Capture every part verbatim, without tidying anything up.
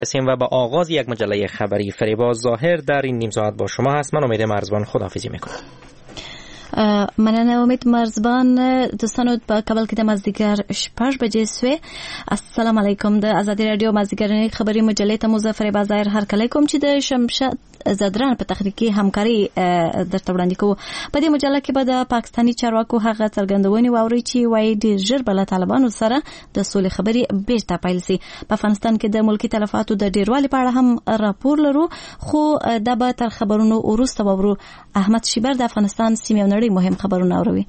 رسیم و با آغاز یک مجله خبری. فریبا ظاهر در این نیم ساعت با شما هست. من امید مرزبان خداحافظی میکنم. مننه امید مرزبان. دوستانو په کابل کې د مازدیګر شپږ بجې سوې. السلام علیکم. د ازادي رادیو مازدیګرنۍ خبري مجلې ته مظفر بازار هر کله کوم چې د شمشاد زدران په تخنیکی همکاري درته وړاندې کوو. په دې مجله کې به د پاکستاني چارواکو هغه څرګندونې واوري چې وایي ډېر ژر به له طالبانو سره د سولې خبرې بیرته پیل سي. په افغانستان کې د ملکي تلفاتو د ډیروالي په اړه هم راپور لرو، خو دا به تر خبرونو وروسته واورو. احمد شیبر د افغانستان سیمې او نړۍ مهم خبرونه اوروي.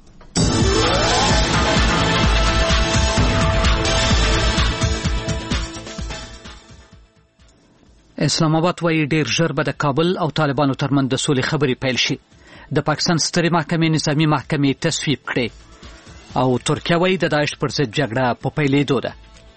اسلام آباد وايي ډېر ژر به د کابل او طالبانو ترمنځ د سولې خبرې پیل شي. د پاکستان سترې محکمې نظامي محکمې تصویب کړې او ترکیه وايي د داعش پر ضد جګړه په پیلېدو ده.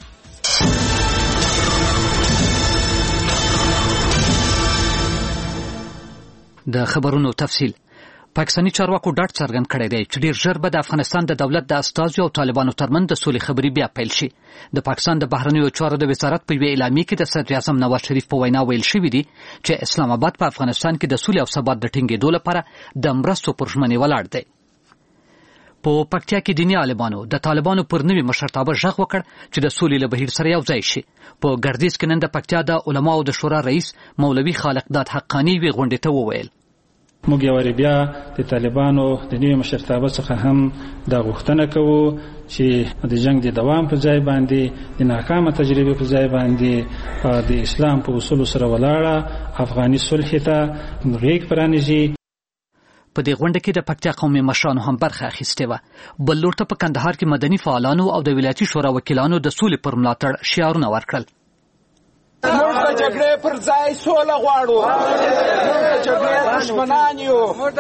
د خبرونو تفصیل. پاکستاني چارواکو ډاډ څرګند کړی دی چې ډېر ژر به د افغانستان د دولت د استازو او طالبانو ترمنځ د سولې خبرې بیا پیل شي. د پاکستان د بهرنیو چارو د وزارت په یوې اعلامیه کې د صدر اعظم نواز شریف په وینا ویل شوي دي چې اسلام آباد په افغانستان کې د سولې او ثبات د ټینګېدو لپاره د مرستو پر ژمنې ولاړ دی. په پکتیا کې دیني عالمانو د طالبانو پر نوي مشرتابه غږ وکړ چې د سولې له بهیر سره یو ځای شي. په ګردیز کې نن د پکتیا د علماو د شورا رئیس مولوي خالق داد حقانی وی غونډې ته وویل موږ یو بیا د طالبانو د نوي مشرتابه څخه هم د غوښتنه کوو چې د جنگ د دوام په ځای باندې د ناکامه تجربه په ځای باندې د اسلام په اصولو سره ولاړه افغاني صلح ته غېږ پرانیزي. په دې غونډه کې د پکتیا قومي مشرانو هم برخه اخیستې وه. بل لور ته په کندهار کې مدني فعالانو او د ولایتي شورا وکیلانو د سولې پر ملاتړ شعارونه ورکړل. موږ د جګړې پر ځای سوله غواړو. موږ د جګړې دښمنان یو.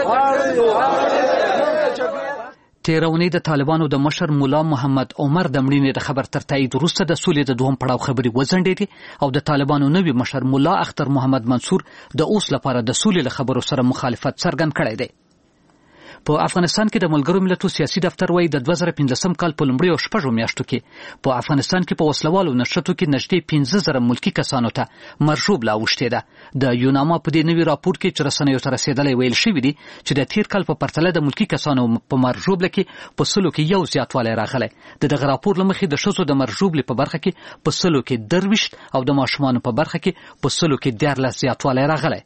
تېره اونۍ د طالبانو د مشر مولا محمد عمر د مړینې د خبر تر تایید وروسته د سولې د دوهم پړاو خبرې وځنډېدې او د طالبانو نوي مشر مولا اختر محمد منصور د اوس لپاره د سولې له خبرو سره مخالفت څرګند کړی دی. په افغانستان کې د ملګرو ملتونو سیاسي دفتر وايي د دوه زره پنځلسم کال په لومړیو شپږو میاشتو کې په افغانستان کې په وسلوالو نشراتو کې نږدې پنځه زره ملکي کسانو ته مرژوب لا اوښتې ده. د یوناما په دې نوي راپور کې چې رسنیو ته رسېدلی ویل شوي دي چې د تیر کال په پرتله د ملکي کسانو په مرژوب کې په سلو کې یو زیاتوالی راغلی. د دغه راپور له مخې د ښځو د مرژوب په برخه کې په سلو کې درویشت او د ماشومانو په برخه کې په سلو کې دیارلس زیاتوالی راغلی.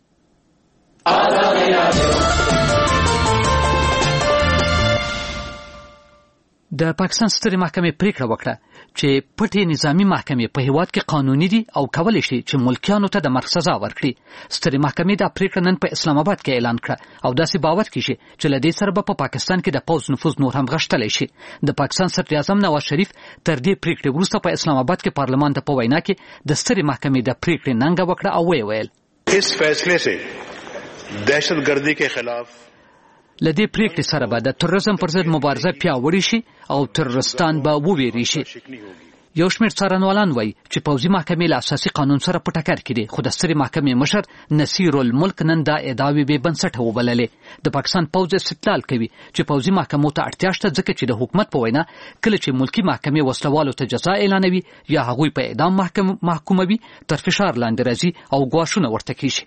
د پاکستان سترې محکمې پریکړه وکړه چې پټې نظامی محکمې په هیواد کې قانوني دي او کولی شي چې ملکیانو ته د مرګ سزا ورکړي. سترې محکمې دا پریکړه نن په اسلام آباد کې اعلان کړه او داسې باور کیږي چې له دې سره به په پاکستان کې د پوځ نفوذ نور هم غښتلی شي. د پاکستان صدر اعظم نواز شریف تر دې پریکړې وروسته په اسلام آباد کې پارلمان ته په وینا کې د سترې محکمې د پریکړې ننګه وکړه او ویې ویل اس فیصلے سے دهشتګردي کے خلاف لدې پریکړې سره به د تروریزم پر ضد مبارزه پیاوړې شي او تروریستان به وویری شي. یو شمېر څارنوالان وایي چې پوځي محکمې له اساسي قانون سره په ټکر کې دي، خو د سترې محکمې مشر نصیر الملک نن دا ادعاوې بې بنسټه وبللې. د پاکستان پوځ استدلال کوي چې پوځي محکمو ته اړتیا شته ځکه چې د حکومت په وینا کله چې ملکي محکمې وسلوالو ته جزا اعلانوي یا هغوی په اعدام محکوموي تر فشار لاندې راځي او ګواښونه ورته کیږي.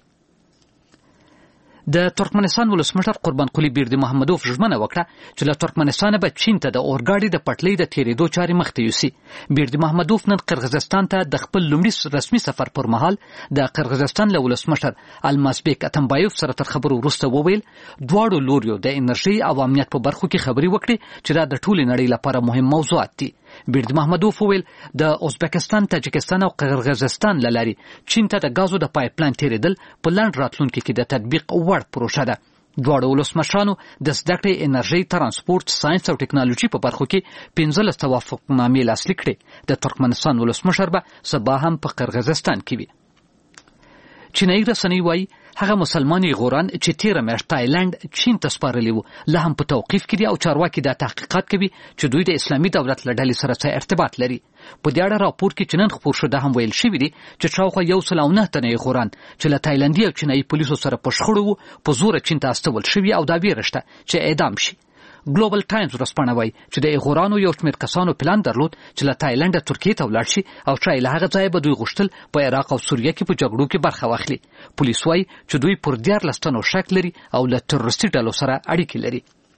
د ترکمنستان ولسمشر قربان قلی بیردی محمدوف ژمنه وکړه چې له ترکمنستانه به چین ته د اورګاډي د پټلۍ د تیریدو چارې مخته یوسي. بیردی محمدوف نن قرغیزستان ته د خپل لومړي رسمي سفر پر مهال د قرغیزستان له ولسمشر المازبیک اتمبایوف سره تر خبرو وروسته وویل دواړو لوریو د انرژي او امنیت په برخو کې خبرې وکړې چې دا د ټولې نړۍ لپاره مهم موضوعات دي. بیردی محمدوف وویل د ازبکستان، تاجکستان او قرغیزستان له لارې چین ته د غازو د پایپ لاین تیریدل په لنډ راتلونکي کې د تطبیق وړ پروژه ده. دواړو ولسمشرانو د زده کړې، انرژي، ترانسپورت، ساينس او ټکنالوژي په برخو کې پنځلس توافقنامې لاسلیک کړې. د ترکمنستان ولسمشر به سبا هم په قرغیزستان کې وي. چینایي رسنۍ وایي هغه مسلمان غوران چې تیره میاشت تایلند چین ته سپارلی وو لا هم په توقیف کې دي او چارواکي دا تحقیقات کوي چې دوی د اسلامي دولت له ډلې سره څه ارتباط لري. په دې اړه راپور کې چې نن خپور شو دا هم ویل شوي دي چې شاوخوا یو سل او نه تنه غوران چې له تایلندي او چینایي پولیسو سره په شخړو وو په زوره چین ته استول شوي او دا ویره شته چې اعدام شي. ګلوبل ټایمز ورځپاڼه وایي چې د ایغورانو یو شمېر کسانو پلان درلود چې له تایلنډه ترکیې ته ولاړ شي او شاید له هغه ځایه به دوی غوښتل په عراق او سوریه کې په جګړو کې برخه واخلي. پولیس وایي چې دوی پر دیارلس تنو شک لري او له تروریستي ډلو سره اړیکې لري.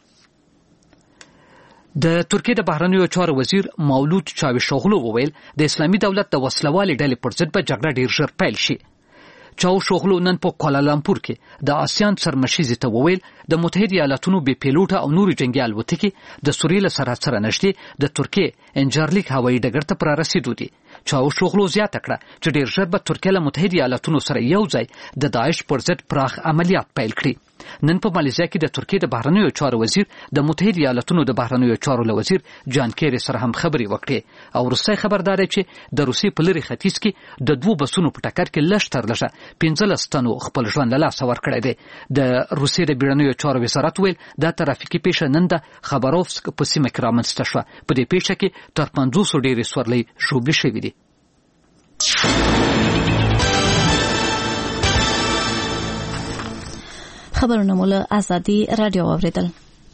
د ترکیې د بهرنیو چارو وزیر مولود چاوشوغلو وویل د اسلامي دولت د وسلوالې ډلې پر ضد به جګړه ډیر ژر پیل شي. چاوشوغلو نن په کوالالامپور کې د آسیان سرمشیزې ته وویل د متحده ایالاتونو بې پیلوټه او نورو جنګي الوتکې د سوریې له سرحد سره نږدې د ترکیې انجارلیک هوایي ډګر ته پر رسیدو دي. چاوشوغلو زیاته کړه چې ډیر ژر به ترکیه له متحده ایالاتونو سره یو ځای د داعش پر ضد پراخ عملیات پیل کړي. نن په مالیزیا کې د ترکیې د بهرنیو چارو وزیر د متحده ایالاتونو د بهرنیو چارو له وزیر جان کیری سره هم خبرې وکړې او وروستی خبر دا دی چې د روسیې په لرې ختیځ کې د دوو بسونو په ټکر کې لږ تر لږه پنځلس تنو خپل ژوند له لاسه ورکړی دی. د روسیې د بیړنیو چارو وزارت ویل دا ترافیکي پیښه نن د خبروفسک په سیمه کې رامنځته شوه. په دې پیښه کې تر پنځوسو ډېرې سورلۍ ژوبلې شوي دي. خبرونه مو له ازادي رادیو واوریدل.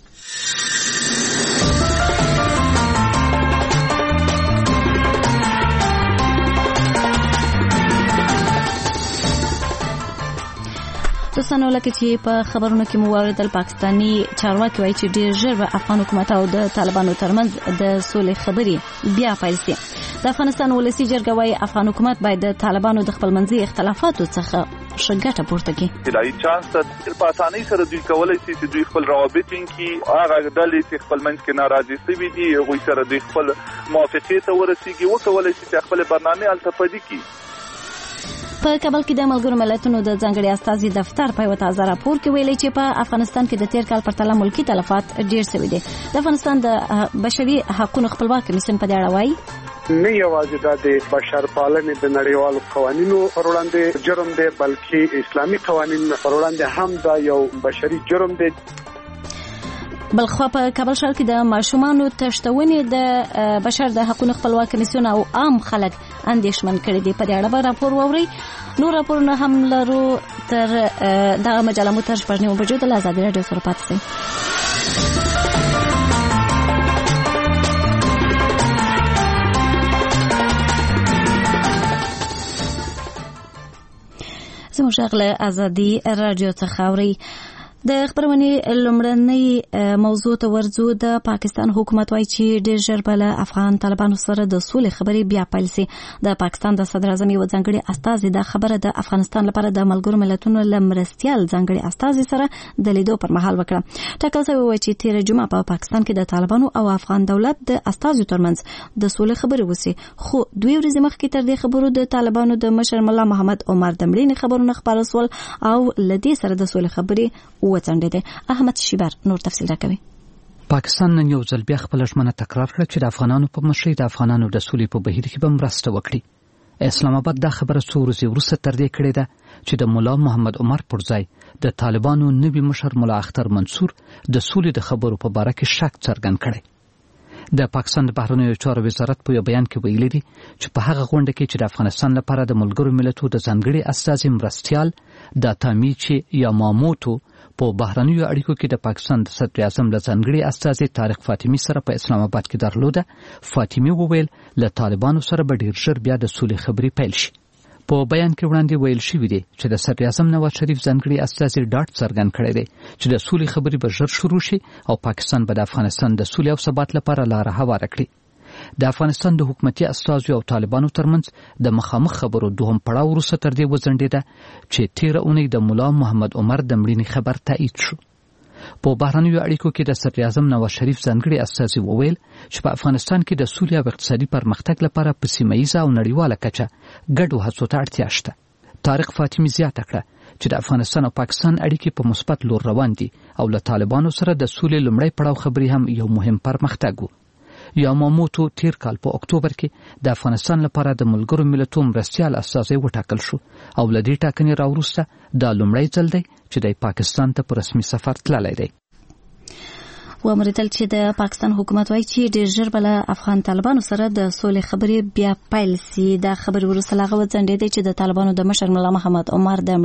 دوستانو لکه چې په خبرونو کې مو واوریدل پاکستاني چارواکي وایي چې ډیر ژر به افغان حکومت او د طالبانو ترمنځ د سولې خبرې بیا پیل شي. د افغانستان ولسی جرګه وایي افغان حکومت باید د طالبانو د خپلمنځي اختلافاتو څخه ښه ګټه پورته کړي. طلایي چانس ته په اسانۍ سره دوی کولی شي چې دوی خپل روابط ټینګ هغه ډلې چې خپلمنځ کې ناراضي شوي دي هغوی سره دوی خپل موافقې ته ورسېږي وکولی شي چې خپلې برنامې هلته پلي کړي. په کابل کې د ملګرو ملتونو د ځانګړي استازي دفتر په یو تازه راپور کې ویلي چې په افغانستان کې د تیر کال پرتله ملکی تلفات ډیر شوي دي. د افغانستان د بشري حقوقو خپلواک کمیسیون په دې اړه وایي نه یوازې د بشر پالنې د نړیوالو قوانینو پر وړاندې جرم دی بلکې اسلامي قوانین پر وړاندې هم دا یو بشري جرم دی. بلخوا په کابل ښار کې د ماشومانو تښتونې د بشر د حقوقو خپلواک کمیسیون او عام خلک اندېښمن کړي دي. په دې اړه به راپور واورئ. نور راپورونه هم لرو. تر دغه مجله مو تر شپږ نیمو بجو د ازادي راډیو سره پاتې شئ. زموږ غږ له ازادي راډیو څخه اورئ. د خبرونې لومړنۍ موضوع ته ورځو. د پاکستان حکومت وایي چې ډېر ژر به له افغان طالبانو سره د سولې خبرې بیا پیل شي. د پاکستان د صدر اعظم یو ځانګړي استازي دا خبره د افغانستان لپاره د ملګرو ملتونو له مرستیال ځانګړي استازي سره د لیدو پر مهال وکړه. ټاکل شوی و چې تېره جمعه په پاکستان کې د طالبانو او افغان دولت د استازو ترمنځ د سولې خبرې وشي، خو دوی ورځې مخکې تر دې خبرو د طالبانو د مشر ملا محمد عمر د مړینې خبرونه خپاره شول او له دې سره د سولې خبرې وڅنډېدې. احمد شیبر نور تفصیل راکوي. پاکستان نن یو ځل بیا خپل ژمنه تکرار کړه چې د افغانانو په مشرۍ د افغانانو د سولې په بهیر کې به مرسته وکړي. اسلام آباد دا خبره څو ورځې وروسته تر دې کړې ده چې د ملا محمد عمر پر ځای د طالبانو نوي مشر ملا اختر منصور د سولې د خبرو په باره کې شک څرګند کړی. د پاکستان د بهرنیو چارو وزارت په یو بیان کې ویلي دي چې په هغه غونډه کې چې د افغانستان لپاره د ملګرو ملتونو د ځانګړي استازي مرستیال د تامیچي یا ماموتو په بهرنیو اړیکو کې د پاکستان د صدر اعظم له ځانګړي استازي طارق فاطمي سره په اسلام آباد کې درلوده. فاطمي وویل له طالبانو سره به ډیر ژر بیا د سولې خبرې پیل شي. په بیان کې وړاندې ویل شوي دي چې د صدر اعظم نواز شریف ځانګړي استازي ډاډ څرګند کړی دی چې د سولې خبرې به ژر شروع شي او پاکستان به د افغانستان د سولې او ثبات لپاره لاره هواره کړي. د افغانستان د حکومتي استازو او طالبانو ترمنځ د مخامخ خبرو دوهم پړاو وروسته تر دې وځنډېده چې تېره اونۍ د ملا محمد عمر د مړینې خبر تایید شو. په بهرنیو اړیکو کې د صدر اعظم نواز شریف ځانګړي استازي وویل چې په افغانستان کې د سولې او اقتصادي پرمختګ لپاره په سیمه ییزه او نړیواله کچه ګډو هڅو ته اړتیا شته. طارق فاطمي زیاته کړه چې د افغانستان او پاکستان اړیکې په مثبت لور روان دي او له طالبانو سره د سولې لومړی پړاو خبرې هم یو مهم پرمختګ و. یا ماموتو تیر کال په اکتوبر کې د افغانستان لپاره د ملګرو ملتونو مرستیال استازی وټاکل شو او له دې ټاکنې راوروسته دا لومړی ځل دی چې د پاکستان ته په رسمي سفر تللی دی. ومریدل چې د پاکستان حکومت وایي چې ډېر ژر بل افغان طالبانو سره د سولې خبرې بیا پیل سي. دا خبر وروسته لاغه وځنډېدی چې د طالبانو د مشر ملا محمد عمر د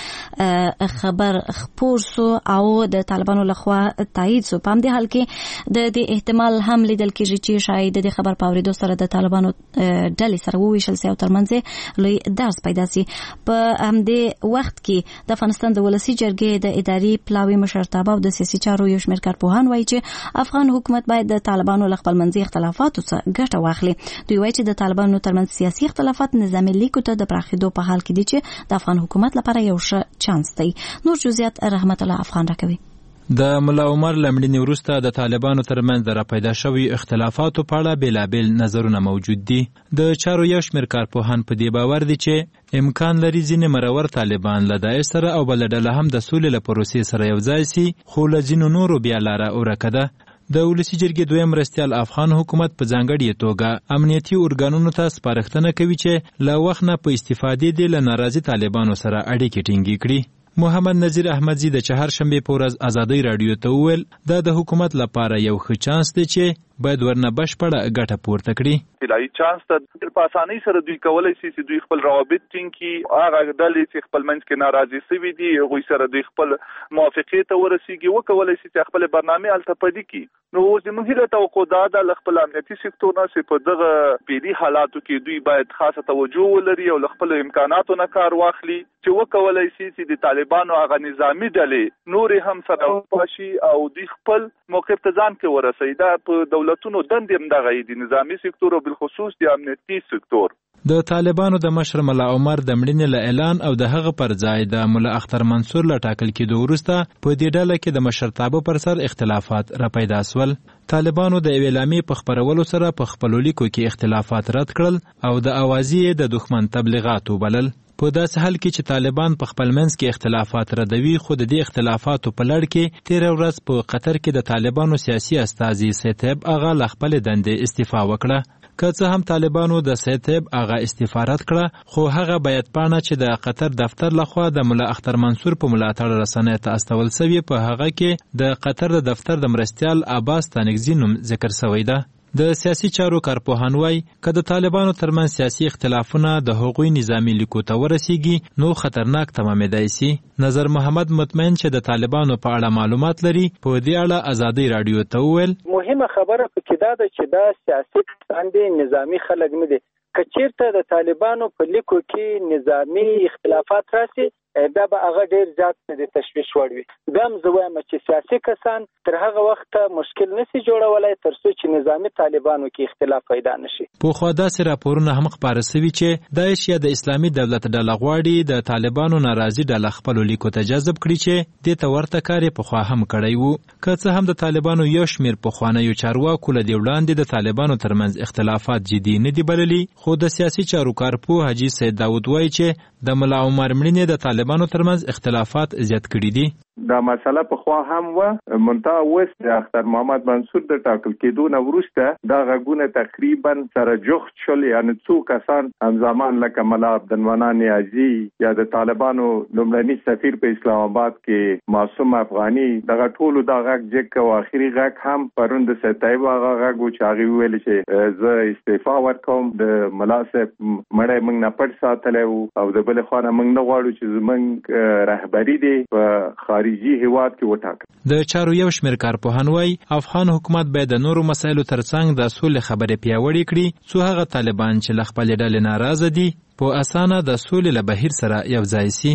مړینې خبر خپور سو او د طالبانو لخوا تایید سو. په همدې حال کې د دې احتمال هم لیدل کېږي چې شاید د خبر په اورېدو سره د طالبانو ډلې سره وویشل سي او ترمنځ لوی درس پیدا سي. په همدې وخت کې د افغانستان د ولسی جرګې د اداري پلاوي مشرتابه او د سیاسي چارو یو شمېر کارپوهان وایي چې افغان حکومت باید د طالبانو له خپل منځي اختلافاتو څخه ګټه واخلي. دوی وایي چې د طالبانو ترمنځ سیاسي اختلافات نظامي لیکو ته د پراخېدو په حال کې دي چې د افغان حکومت لپاره یو ښه چانس دی. نور جزئیات رحمت الله افغان راکوي. د ملا عمر لمړنی وروسته د طالبانو ترمنځ د راپیدا شوی اختلافاتو په اړه بیلابیل نظرونه موجود دي. د چارو یو شمېر کارپوهان په دې باور دي چې امکان لري ځینې مرور طالبان له داعش سره او بله ډله هم د سولې له پروسې سره یو ځای سي، خو له ځینو نورو بیا لاره ورکه ده. د ولسی جرګې دویم مرستیال افغان حکومت په ځانګړې توګه امنیتي ارګانونو ته سپارښتنه کوي چې له وخت نه په استفادې دي له ناراضي طالبانو سره اړیکې ټینګې کړي. محمد نذیر احمدزی د چهارشنبه په ورځ ازادۍ راډیو ته وویل دا د حکومت لپاره یو ښه چانس دی چې باید ورنه بشپړه ګټه پورته کړي. طلایي چانس ته په اسانۍ سره دوی کولای شي چې دوی خپل روابط ټینګ کړي. هغه ډلې چې خپل منځ کې ناراضي سوي دي هغوی سره دوی خپل موافقې ته ورسیږي، وکولای شي چې خپل برنامې هلته پلي کړي. نو اوس زموږ هیله توقع دا ده له خپل امنیتي سکتور نه چې په دغه پیلي حالاتو کې دوی باید خاصه توجه ولري او له خپلو امکاناتو نه کار واخلي چې وکولای شي چې د طالبانو هغه نظامي ډلې نورې هم سره وپاشي او دوی خپل موقف ته ځان کې ورسوي. دا په دولتونو دندې هم دغه دي، نظامي سکتور او بالخصوص د امنیتي سکتور. د طالبانو د مشر ملا عمر د مړینې له اعلان او د هغه پر ځای د ملا اختر منصور له ټاکل کېدو وروسته په دې ډله کې د مشرتابه پر سر اختلافات راپیدا سول. طالبانو د یوې اعلامیې په خپرولو سره په خپلو لیکو کې اختلافات رد کړل او د اوازې د دښمن تبلیغات وبلل. په داسې حال کې چې طالبان په خپل منځ کې اختلافات ردوي، خو د دې اختلافاتو په لړ کې تېره ورځ په قطر کې د طالبانو سیاسي استازي سید طیب آغا له خپلې دندې استعفا وکړه. که څه هم طالبانو د سید طیب آغا استعفا رد کړه، خو هغه بیت پاڼه چې د قطر دفتر لخوا د ملا اختر منصور په ملاتړ رسنیو ته استول سوې، په هغه کې د قطر د دفتر د مرستیال عباس تانکزي نوم ذکر سوی ده. د سیاسي چارو کارپوهان وایي که د طالبانو ترمنځ سیاسي اختلافونه د هغوی نظامي لیکو ته ورسیږي نو خطرناک تمامېدای سي. نظر محمد مطمئن چې د طالبانو په اړه معلومات لري په دې اړه ازادۍ راډیو ته وویل مهمه خبره پکې دا ده چې دا سیاسي باندې نظامي خلک نه دي. که چیرته د طالبانو په لیکو کې نظامي اختلافات راسي دا به هغه ډیر زیات د تشویش وړ وي. دا هم زه وایم چې سیاسي کسان تر هغه وخته مشکل نشي جوړولی تر څو چې نظامي طالبانو کې اختلاف پیدا نشي. پخوا داسې راپورونه هم خپاره سوي چې داعش یا د اسلامي دولت ډله غواړي د طالبانو ناراضي ډله خپلو لیکو ته جذب کړي چې دې ته ورته کار یې پخوا هم کړی وو. که څه هم د طالبانو یو شمېر پخوانیو چارواکو له دې وړاندې د طالبانو ترمنځ اختلافات جدي نه دي بللي، خو د سیاسي چارو کارپوه حاجي سید داود وایي چې د ملا عمر مړینې د طالبانو ترمنځ اختلافات زیات کړي دي. دا مسله په خوا هم و منتها اوس د اختر محمد منصور د ټاکل کېدو نه وروسته دا غږونه تقریبا سره جوخت شول، یعنی څو کسان همزمان لکه ملا عبدالمنان نیازي یا د طالبانو لومړني سفیر په اسلام آباد کې معصوم افغاني دغه ټولو دا غږ جګ او اخري غږ هم پرون د سید طیب هغه غږ و چې هغې وویل چې زه استعفا ورکوم، د ملا صاحب مړی موږ نه پټ ساتلی و او د بلې خوا نه موږ نه غواړو چې زموږ رهبري دی په خارجي هیواد کې وټاکل. د چارو یو شمېر کارپوهان وایي افغان حکومت باید د نورو مسایلو ترڅنګ د سولې خبرې پیاوړې کړي څو هغه طالبان چې له خپلې ډلې ناراضه دي په اسانه د سولې له بهیر سره یو ځای سي.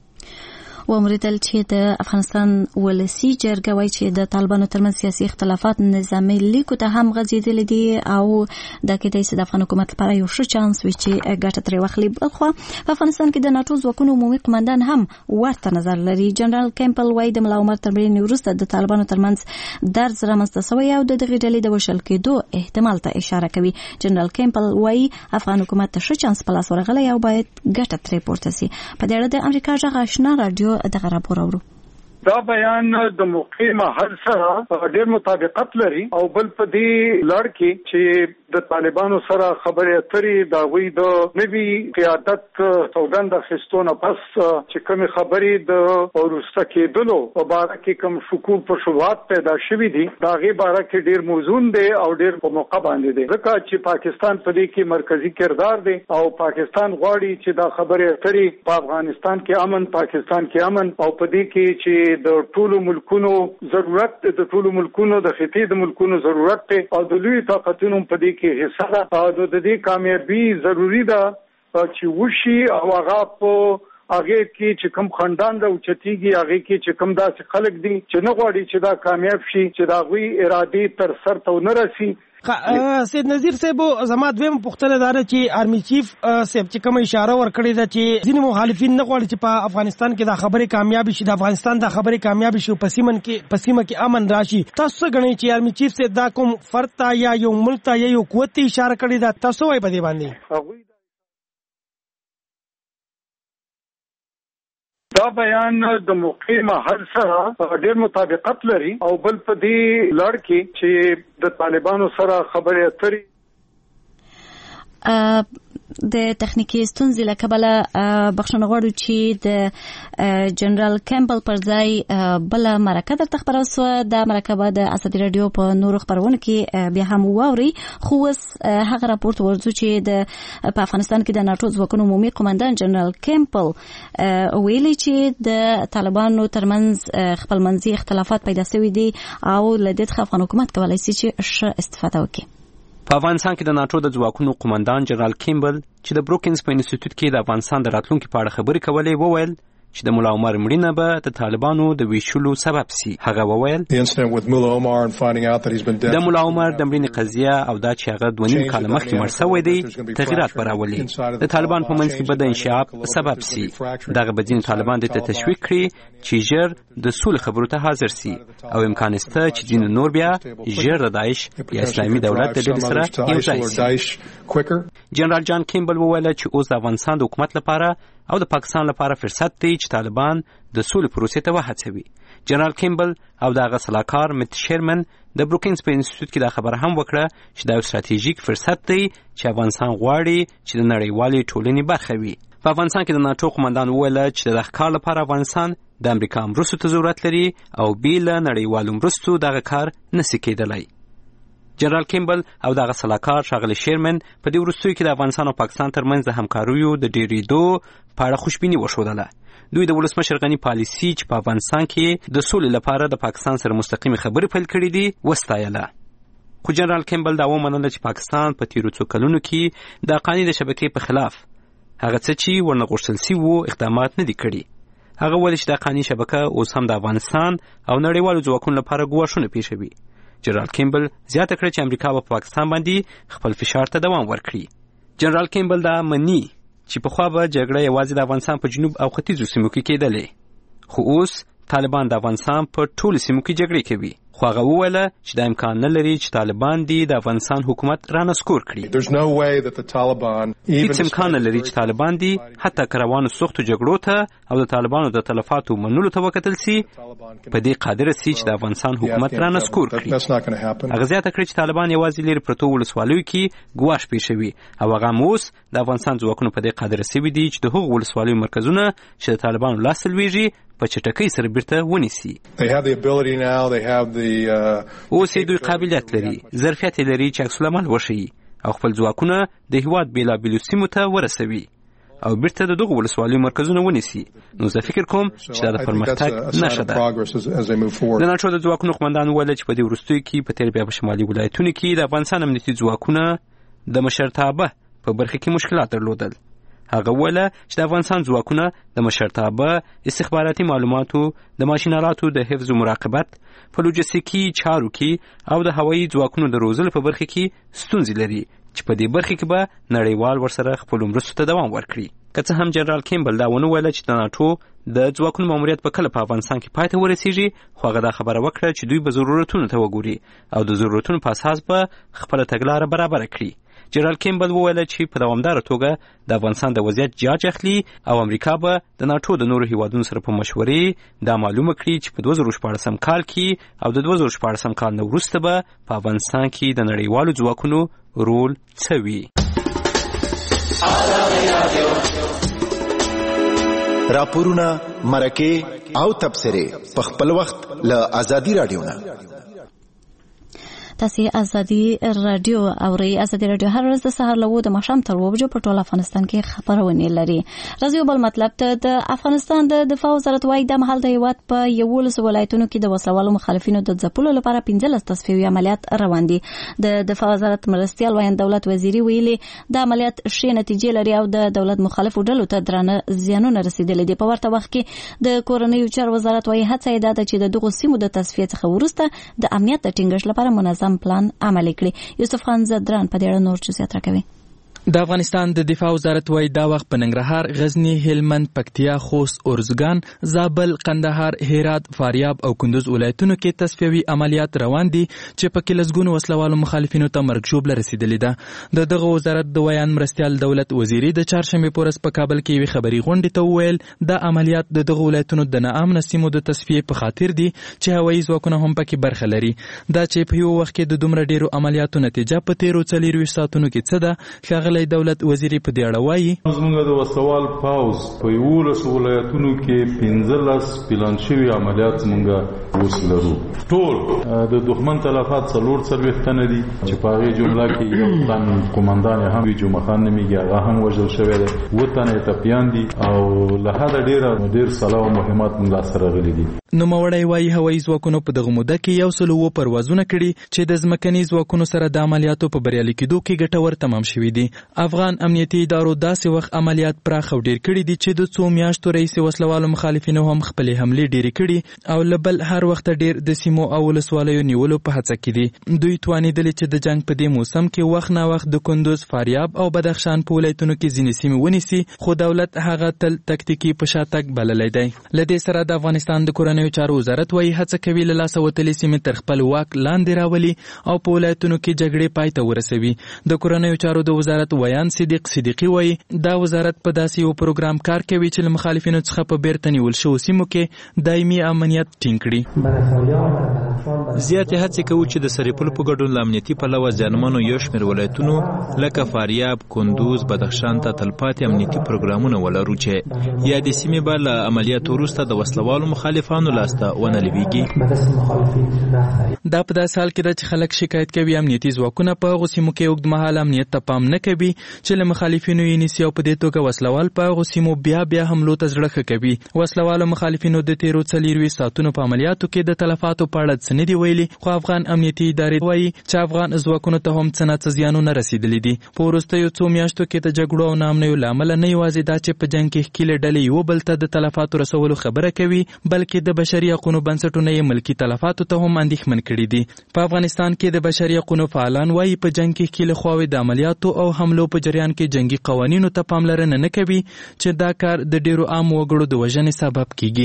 ومریدل چې د افغانستان ولسی جرګه وایي چې د طالبانو ترمنځ سیاسي اختلافات نظامي لیکو ته هم غځېدلي دي او دا کېدای شي د افغان حکومت لپاره یو ښه چانس وي چې ګټه ترې واخلي. بلخوا په افغانستان کې د ناټو ځواکونو عمومي قمندان هم ورته نظر لري. جنرال کیمپل وایي د ملا عمر تر مړینې وروسته د طالبانو ترمنځ درز رامنځته شوی او د دغې ډلې د وژل کېدو احتمال ته اشاره کوي. جنرال کیمپل وایي افغان حکومت ته ښه چانس په لاس ورغلی او باید ګټه ترې پورته شي. په دې اړه د امریکا غږ آشنا راډیو دغه راپور اورو. دا بیان د موقع محل سره ډېر مطابقت لري او بل په دې لړ کې چې د طالبانو سره خبرې اترې د غوي د نوي قیادت سوګند خستونه پس چې کوم خبرې د ورسته کېدلو په اړه کې کوم شکوک په شوبات پیدا شوې دي دا غي باره کې ډیر موزون دي او ډیر په موقع باندې دي ځکه چې پاکستان په دې کې مرکزی کردار دی او پاکستان غواړي چې دا خبرې اترې په افغانستان کې امن پاکستان کې امن او په دې کې چې د ټولو ملکونو ضرورت د ټولو ملکونو د خطې د ملکونو ضرورت دی او د لوی طاقتونو په دې کې حصہ ده او د دې کامیابی ضروری ده چې وشي او هغه په هغه کې چې کوم خاندان د اوچتيږي هغه کې چې کوم داسې خلک دي چې نه غواړي چې دا کامیاب شي چې دا غوي ارادي تر سر ته نه رسي. سید نذیر صاحب زما دویم پوښتنه ده چې آرمي چیف صاحب چې کوم اشاره ورکړې ده چې ځینې مخالفین نه غواړي چې په افغانستان کې دا خبره کامیاب شي د افغانستان دا خبره کامیاب شي په سیمن کې په سیمه کې امن راشي تاسو غنئ چې آرمي چیف صاحب دا کوم فرد ته یا یو ملک ته یا یو قوت ته اشاره کړې ده تاسو وايي په دې باندې دا بیان د موقع محل سره ډېر مطابقت لري او بل په دې لړ کې چې د طالبانو سره خبرې اترې د تخنیکی ستونزې له کبله بخښنه غواړو چې د جنرال کیمبل پر ځای بل مرکه درته خبره سو د مرکه به د ازادي رادیو په نورو خبرونو کې بیا هم واوري خو اوس هغه راپورټ ورځو چې د په افغانستان کې د ناتو ځواکونو عمومي قومندان جنرال کیمبل ویلي چې د طالبانو ترمنځ خپلمنځي اختلافات پیدا شوي دي او له دې څخه افغان حکومت کولی شي چې ښه استفاده وکړي. په افغانستان کې د ناتو د ځواکونو قومندان جنرال کیمبل چې د بروکینز په انسټیټیوټ کې د افغانستان د راتلونکي په اړه خبرې کولې وویل چې د مولا عمر مړینه به د طالبانو د ویشلو سبب سي. هغه وویل د مولا عمر د مړینې قضیه او دا چې هغه دوه نیم کاله مخکې مړ شوی دی تغیرات به راولي د طالبان په منځ کې به د انشعاب سبب سي. دغه به ځینې طالبان دې ته تشویق کړي چې ژر د سولې خبرو ته حاضر سي او امکان شته چې ځینې نور بیا ژر د داعش یا اسلامي دولت د ډلې سره یوځای سي. جنرال جان کیمبل وویل چې اوس د افغانستان د حکومت لپاره او د پاکستان لپاره فرصت دی چې طالبان د سولې پروسې ته وهڅوي. جنرال کیمبل او د هغه سلاکار مت شیرمن د بروکینز په انسټیټیوټ کې دا خبره هم وکړه چې دا یو ستراتیژیک فرصت دی چې افغانستان غواړي چې د نړیوالې ټولنې برخه وي. په افغانستان کې د ناتو قومندان وویل چې د دغه کار لپاره افغانستان د امریکا مرستو ته ضرورت لري او بې له نړیوالو مرستو دغه کار نشي کېدلی. جنرال کیمبل او دغه سلاکار ښاغلی شیرمن په دې وروستیو کې د افغانستان او پاکستان ترمنځ د همکاریو د ډېرېدو په اړه خوشبیني وښودله. دوی د ولسمشر غني پالیسي چې په افغانستان کې د سولې لپاره د پاکستان سره مستقیمې خبرې پیل کړي دي وستایله. خو جنرال کیمبل دا ومنله چې پاکستان په تیرو څو کلونو کې د قانع د شبکې په خلاف هغه څه چې ورنه غوښتل سوي اقدامات نه دي کړي. هغه وویل چې د قانع شبکه اوس هم د افغانستان او نړیوالو ځواکونو لپاره ګواښونه پیښوي. جنرال کیمبل زیاته کړه چې امریکا په پاکستان باندې خپل فشار ته دوام ورکړي. جنرال کیمبل دا مني چې پخوا به جګړه یوازې د افغانستان په جنوب او ختیځو سیمو کې کېدلې خو اوس طالبان د افغانستان په ټولو سیمو کې جګړې کوي. خو هغه وویل چې دا امکان نه لري چې طالبان دې د افغانستان حکومت رانسکور کړي. هیڅ امکان نه لري چې طالبان دې حتی که روانو سختو جګړو ته او د طالبانو د تلفاتو منلو ته وکتل سي په دې قادره سي چې د افغانستان حکومت رانسکور کړي. هغه زیاته کړې چې طالبان یوازې لرې پرتو ولسوالیو کې ګواښ پیښوي او هغه هم اوس د افغانستان ځواکونو په دې قادره سوي دي چې د هغو ولسوالیو مرکزونه چې د طالبانو لاس لویږي په چټکۍ سره بیرته ونیسي. اوس دوی قابلیت لري ظرفیت لري چې عکس العمل وښیي او خپل ځواکونه د هیواد بېلابېلو سیمو ته ورسوي او بیرته د دغو ولسوالیو مرکزونه ونیسي. نو زه فکر کوم چې دا د پرمختګ نښه ده. د ناټو د ځواکونو قومندان وویل چې په دې وروستیو کې په تېر بیا په شمالي ولایتونو کې د افغانستان امنیتي ځواکونه د مشرتابه په برخه کې مشکلات درلودل. هغه وویل چې د افغانستان ځواکونه د مشرتابه استخباراتي معلوماتو د ماشینالاتو د حفظ و مراقبت په لوجستیکي چارو کې او د هوایي ځواکونو د روزلو په برخه کې ستونزې لري چې په دې برخه کې به نړیوال ورسره خپلو مرستو ته دوام ورکړي. که څه هم جنرال کیمبل دا ونه ویله چې د ناټو د ځواکونو ماموریت په کله په افغانستان کې پای ته ورسیږي خو هغه دا خبره وکړه چې دوی به ضرورتونو ته وګوري او د ضرورتونو په اساس به خپله تګلاره برابره کړي. جنرال کیمبل وویل چې په دوامداره توګه د افغانستان د وضعیت جاج اخلي او امریکا به د ناټو د نورو هیوادونو سره په مشورې دا معلومه کړي چې په دوه زره شپاړسم کال کې او د دوه زره شپاړسم کال نه وروسته به په افغانستان کې د نړیوالو ځواکونو رول څه وي. راپورونه، مرکې او تبصرې په خپل وخت له آزادي رادیو نه. تاسو ازادي رادیو اوري. ازادي رادیو هر ورځ د سهار له وو د ماښام تر وو بجو په ټول افغانستان کې خبرونه لري. راځي بل مطلب ته د افغانستان د دفاع وزارت وايي د محل د هیواد په یولس ولایتونو کې د وسلوالو مخالفینو د ځپلو لپاره پنځلس تصفیوي عملیات روان دي. د دفاع وزارت مرستیال وایي دولت وزیری ویلي د عملیات ښې نتیجې لري او د دولت مخالفو ډلو ته درانه زیانونه رسیدلي دي. په ورته وخت کې د کورنیو چارو وزارت وايي هڅه یې ده چې د دغو سیمو د تصفیې څخه وروسته د امنیت د ټینګښت لپاره منظم پلان عملي کړي. یوسف خان زدران په دې اړه نور جزئیات راکوي. د افغانستان د دفاع وزارت وايي دا وخت په ننګرهار، غزنی، هلمند، پکتیا، خوست، اورزګان، زابل، قندهار، هرات، فاریاب او کندوز ولایتونو کې تصفیوي عملیات روان دي چې په کې لسګونو وسلوالو مخالفینو ته مرګ ژوبله رسیدلې ده. د دغه وزارت د ویان مرستیال دولت وزیری د چهارشنبه په ورځ په کابل کې یوې خبري غونډې ته وویل دا عملیات د دغه ولایتونو د ناامنه سیمو د تصفیې په خاطر دي چې هوایي ځواکونه هم پکې برخه لري. دا چې په یو وخت کې د دومره ډیرو عملیاتو نتیجه په تیرو څلورویشت ساعتونو کې څه ده. دولت وزیری په دې اړه وایي زموږ د وسوال پاوز په یولس ولایتونو کې پنځلس پلان شوي عملیات موږ اوس لرو. ټول د دښمن تلفات څلور څلوېښت تنه دي چې په هغې جمله کې یو تن قومندان یې هم وي جمعه خان نومیږي، هغه هم وژل شوی دی. اووه تنه یې ټپیان دي او له حده ډېره ډېر سلا او مهمات موږ لاسته راغلي دي. نوموړی وایي هوایي ځواکونو په دغه موده کې یو سل اووه پروازونه کړي چې د ځمکني ځواکونو سره د عملیاتو په بریالي کېدو کې ګټور تمام شوي دي. افغان امنیتي ادارو داسې وخت عملیات پراخ او ډیر کړي دي چې د څو میاشتو رئیس وسلوالو مخالفینو هم خپلې حملې ډېرې کړي او لبل هر وخت ډیر د سیمو او ولسوالیو نیولو په هڅه کې دي. دوی توانیدلې چې د جنگ په دې موسم کې وخت نه وخت د کندوز، فاریاب او بدخشان په ولایتونو کې ځینې سیمې ونیسي، خو دولت هغه تل تکتیکي په شاتګ بللی دی. له دې سره د افغانستان د کورنیو چارو وزارت وايي هڅه کوي له لاسه وتلې سیمې تر خپل واک لاندې راولي او په ولایتونو کې جګړې پای ته ورسوي. د کورنیو چارو د وزارت ویان صدیق صدیقی وايي دا وزارت په داسې یو پروګرام کار کوي چې له مخالفینو څخه په بیرته نیول شوو سیمو کې دایمي امنیت ټینګ کړي. زیاتې هڅې کوو چې د سرپل په ګډون له امنیتي پلوه زیانمنو یو شمېر ولایتونو لکه فاریاب، کندوز، بدخشان ته تلپاتې امنیتي پروګرامونه ولرو چې یا د سیمې به له عملیاتو وروسته د وسلوالو مخالفانو لاسته ونه لویږي. دا په داسې حال کې ده چې خلک شکایت کوي امنیتي ځواکونه په هغو سیمو کې اوږدمهاله امنیت ته پام نه کوي چې له مخالفینو یې نیسي او په دې توګه وسلوال په هغو سیمو بیا بیا حملو ته زړه ښه کوي. وسلوالو مخالفینو د تیرو څلورویشت ساعتونو په عملیاتو کې د تلفاتو په اړه څه نه دي ویلي، خو افغان امنیتي ادارې وایي چې افغان ځواکونو ته هم څه نه څه زیانونه رسیدلي دي. په وروستیو څو میاشتو کې د جګړو او ناامنیو له امله نه یوازې دا چې په جنګ کې ښکېلې ډلې یو بل ته د تلفاتو رسولو خبره کوي، بلکې د بشري حقونو بنسټونه یې ملکي تلفاتو ته هم اندېښمن کړي دي. په افغانستان کې د بشري حقونو فعالان وایي په جنګ کې ښکېلې خواوې د عملیاتو او حملو په جریان کې جنگي قوانینو ته پاملرنه نه کوي چې دا کار د ډیرو عام وګړو د وژنې سبب کیږي.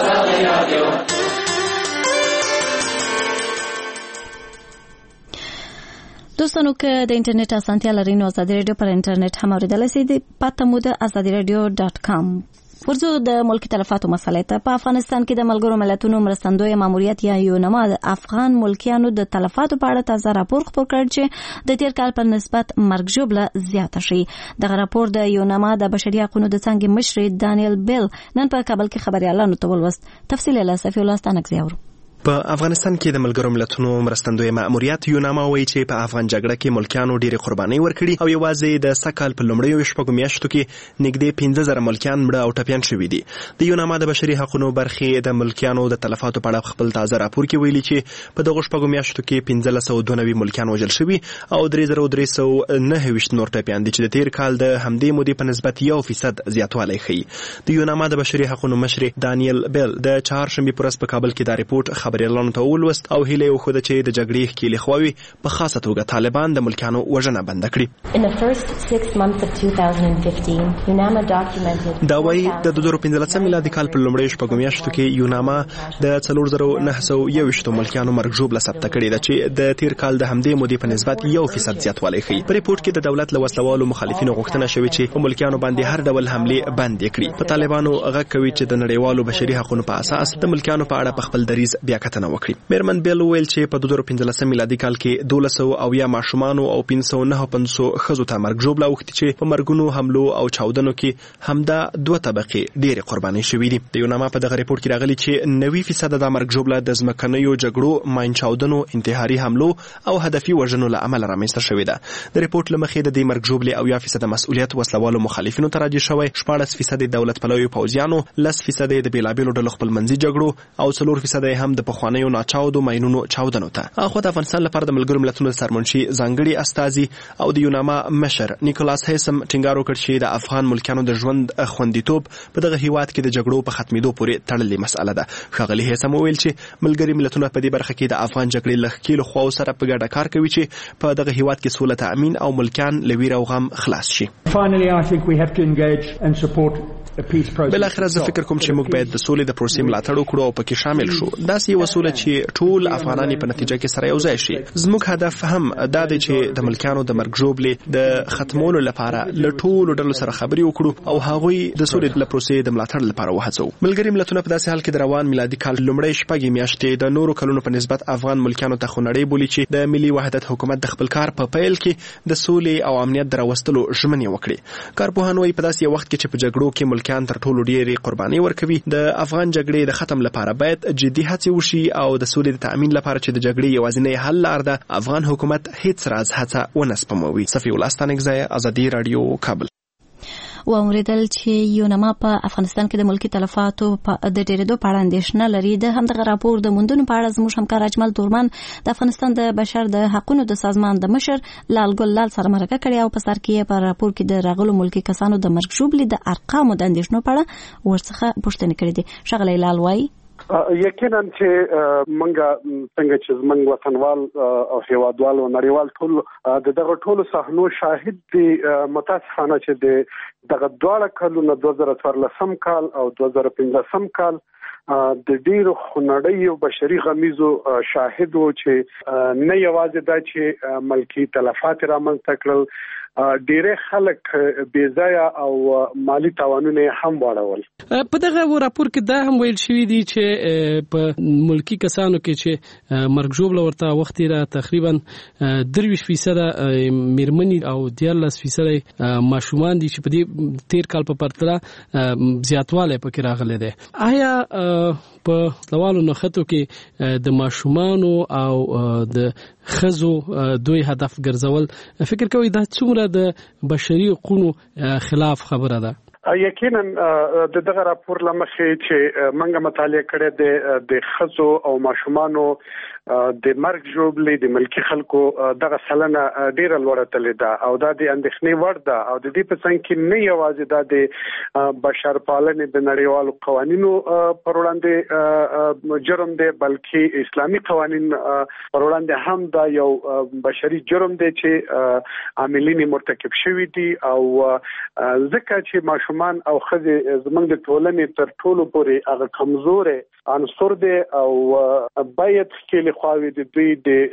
دوستانو که د انټرنیټ اسانتیا لرئ نو ازادي رادیو پر انټرنیټ هم اوریدلی شئ. د پته مو د ازادي رادیو ډاټ کام. ورځو د ملکی تلفاتو مسلې ته. په افغانستان کې د ملګرو ملتونو مرستندوی ماموریت یا یونما د افغان ملکیانو د تلفاتو په اړه تازه راپور خپور کړ چې د تیر کال په نسبت مرګ ژوبله زیاته شي. دغه راپور د یونما د بشري حقوقو د څانګې مشر دانیل بیل نن په کابل کې خبريالانو ته ولوست. تفصیل له صفي الله ستانکزی اورو. په افغانستان کې د ملګرو ملتونو مرستندوی ماموریت یوناما وایي چې په افغان جګړه کې ملکیانو ډېرې قربانۍ ورکړي او یوازې د سکهال په لومړیو شپږو میاشتو کې نږدې پنځه زره ملکیان مړه او ټپیان شوي دي. د یوناما د بشري حقوقو برخې د ملکیانو د تلفاتو په اړه خپل تازه راپور کې ویلي چې په دغو شپږو میاشتو کې پنځلس سوه دوه نوي ملکیان وژل شوي او درې زره درې سوه نهه ویشت نور ټپیان دي چې د تیر کال د همدې مودې په نسبت یو فیصد زیاتوالی ښیي. د یوناما د بشري حقوقو مشر دانیل بیل د چهارشنبې په ورځ په کابل کې دا رپورټ خبريالانو ته ولوست او هیله وکړه چې د جګړې ښکېلې خواوې په خاصه توګه طالبان د ملکیانو وژنه بند کړي. دا وایي د دوه زره پنځلسم میلادي کال په لومړیو شپږو میاشتو کې یوناما د څلور زره نهه سوه یوویشتو ملکیانو مرګ ژوبله ثبته کړې ده چې د تیر کال د همدې مودې په نسبت یو فیصد زیاتوالی ښیي. په ریپورټ کې د دولت له وسلوالو مخالفینو غوښتنه شوې چې په ملکیانو باندې هر ډول حملې بندې کړي. په طالبانو غږ کوي چې د نړیوالو بشري حقوقو په اساس د ملکیانو په اړه په خپل دریځ بیا کتنه وکړي. میرمن بیل ویل چې په دوه زره پنځلسم میلادي کال کې دولس سوه اویا ماشومان او پنځه سوه نهه پنځوس ښځو ته مرګ ژوبله اوښتې چې په مرګونو حملو او چاودنو کې همدا دوه طبقې ډېرې قربانۍ شوي دي. د یوناما په دغه ریپورټ کې راغلي چې نوي فیصده د مرګ ژوبله د ځمکنیو جګړو، ماین چاودنو، انتحاري حملو او هدفي وژنو له امله رامنځته شوې ده. د ریپورټ له مخې د دې مرګ ژوبلې اویا فیصده مسؤلیت وسلوالو مخالفینو ته راجع شوی، شپاړس فیصده دولت پلویو پوځیانو، لس فیصده د بېلابېلو ډلو خپلمنځي جګړو او څلور فیصده هم د پخوانیو ناچاودو ماینونو چاودنو ته. اخو د افغانستان لپاره د ملګرو ملتونو د سرمنشي ځانګړي استازي او د یوناما مشر نیکولاس هیسم ټینګار وکړ چې د افغان ملکیانو د ژوند خوندیتوب په دغه هیواد کې د جګړو په ختمېدو پورې تړلې مسأله ده. ښاغلي هیسم وویل چې ملګري ملتونه په دې برخه کې د افغان جګړې له ښکېلو خواو سره په ګډه کار کوي چې په دغه هیواد کې سوله تأمین او ملکیان له ویر او غم خلاص شي. Finally, I think we have to engage and support بل اخر زه فکر کوم چې موږ باید د سولې د پروسې ملاتړ وکړو او پکې شامل شو. داسې یو سوله چې ټول افغانان په نتیجه کې سره یو ځای شي. زموږ هدف هم دا دی چې د ملکیانو د مرګ ژوبلې د ختمولو لپاره له ټولو ډلو سره خبرې وکړو او هغوی د سولې د پروسې د ملاتړ لپاره وهڅوو. ملګري ملتونه په داسې حال کې د روان میلادي کال لومړۍ شپږ میاشتې د نورو کلونو په نسبت افغان ملکیانو ته خونړۍ بولي چې د ملي وحدت حکومت د خپل کار په پیل کې د سولې او امنیت د راوستلو ژمنې وکړي. کارپوهان وايي په داسې وخت کې چې په جګړو کې ملکیان تر ټولو ډېر قرباني ورکوي، د افغان جګړې د ختم لپاره باید جدي هڅې وشي او د سولې د تأمین لپاره چې د جګړې یوازینی حل لار ده، افغان حکومت هیڅ راز هڅه ونه سپموي. صفي الله ستانکزی، ازادي رادیو، کابل. و اوریدل چې یوناما په افغانستان کې د ملکی تلفاتو په د ډیرېدو په اړه اندېښنه لري. د همدغه راپور د موندنو په اړه زموږ همکار اجمل دورمان د افغانستان د بشر د حقوقو د سازمان د مشر لال ګل لال سره مرکه کړې او په سر کې په راپور کې د راغلو ملکی کسانو د مرګ ژوبلې د ارقامو د اندېښنو په اړه ورڅخه پوښتنه کړې دي. ښاغلی لال وایي یقینا چې منګه څنګه چې زمنګ وطنوال او هیوادوال او نړیوال ټول د دغه ټولو صحنو شاهد دي. متاسفانه چې د دغه دواړه کلونه دوه زره څوارلسم کال او دوه زره پنځلسم کال د ډیرو خونړیو بشري غمیزو شاهد وو چې نه یوازې دا چې ملکی تلفات رامنځته کړل، ډیره خلک بې ځایه او مالی تاوانونه هم واړول. په دغه راپور کې دا هم ویل شوی دی چې په ملکی کسانو کې چې مرګ ژوبله ورته وخت را تقریبا درویش فیصد میرمنې او دیارلس فیصد ماشومان دي چې په دې تیر کال په پرتله زیاتوالی پکې راغلی دی. آیا په لوالو نښتو کې د ماشومانو او د خزو دوی هدف ګرځول فکر کوي دا څومره د بشري حقوقو خلاف خبره ده؟ یقینا د دغه راپور لمخې چې منګه مطالعه کړې د خزو او ماشومانو د مرګ ژوبلې د ملکی خلکو دغه سلنه ډیره لوړه تللې ده او دا د اندېښنې وړ ده او د دې په څنګ کې نه یوازې دا د بشر پالنې د نړیوالو قوانینو پر وړاندې جرم دی بلکې اسلامي قوانین پر وړاندې هم دا یو بشري جرم دی چې عاملین مرتکب شوي دي او ځکه چې ماشومان او ښځې زموږ د ټولنې تر ټولو پورې هغه کمزورې عنصر دی او باید کې خواوي د دوی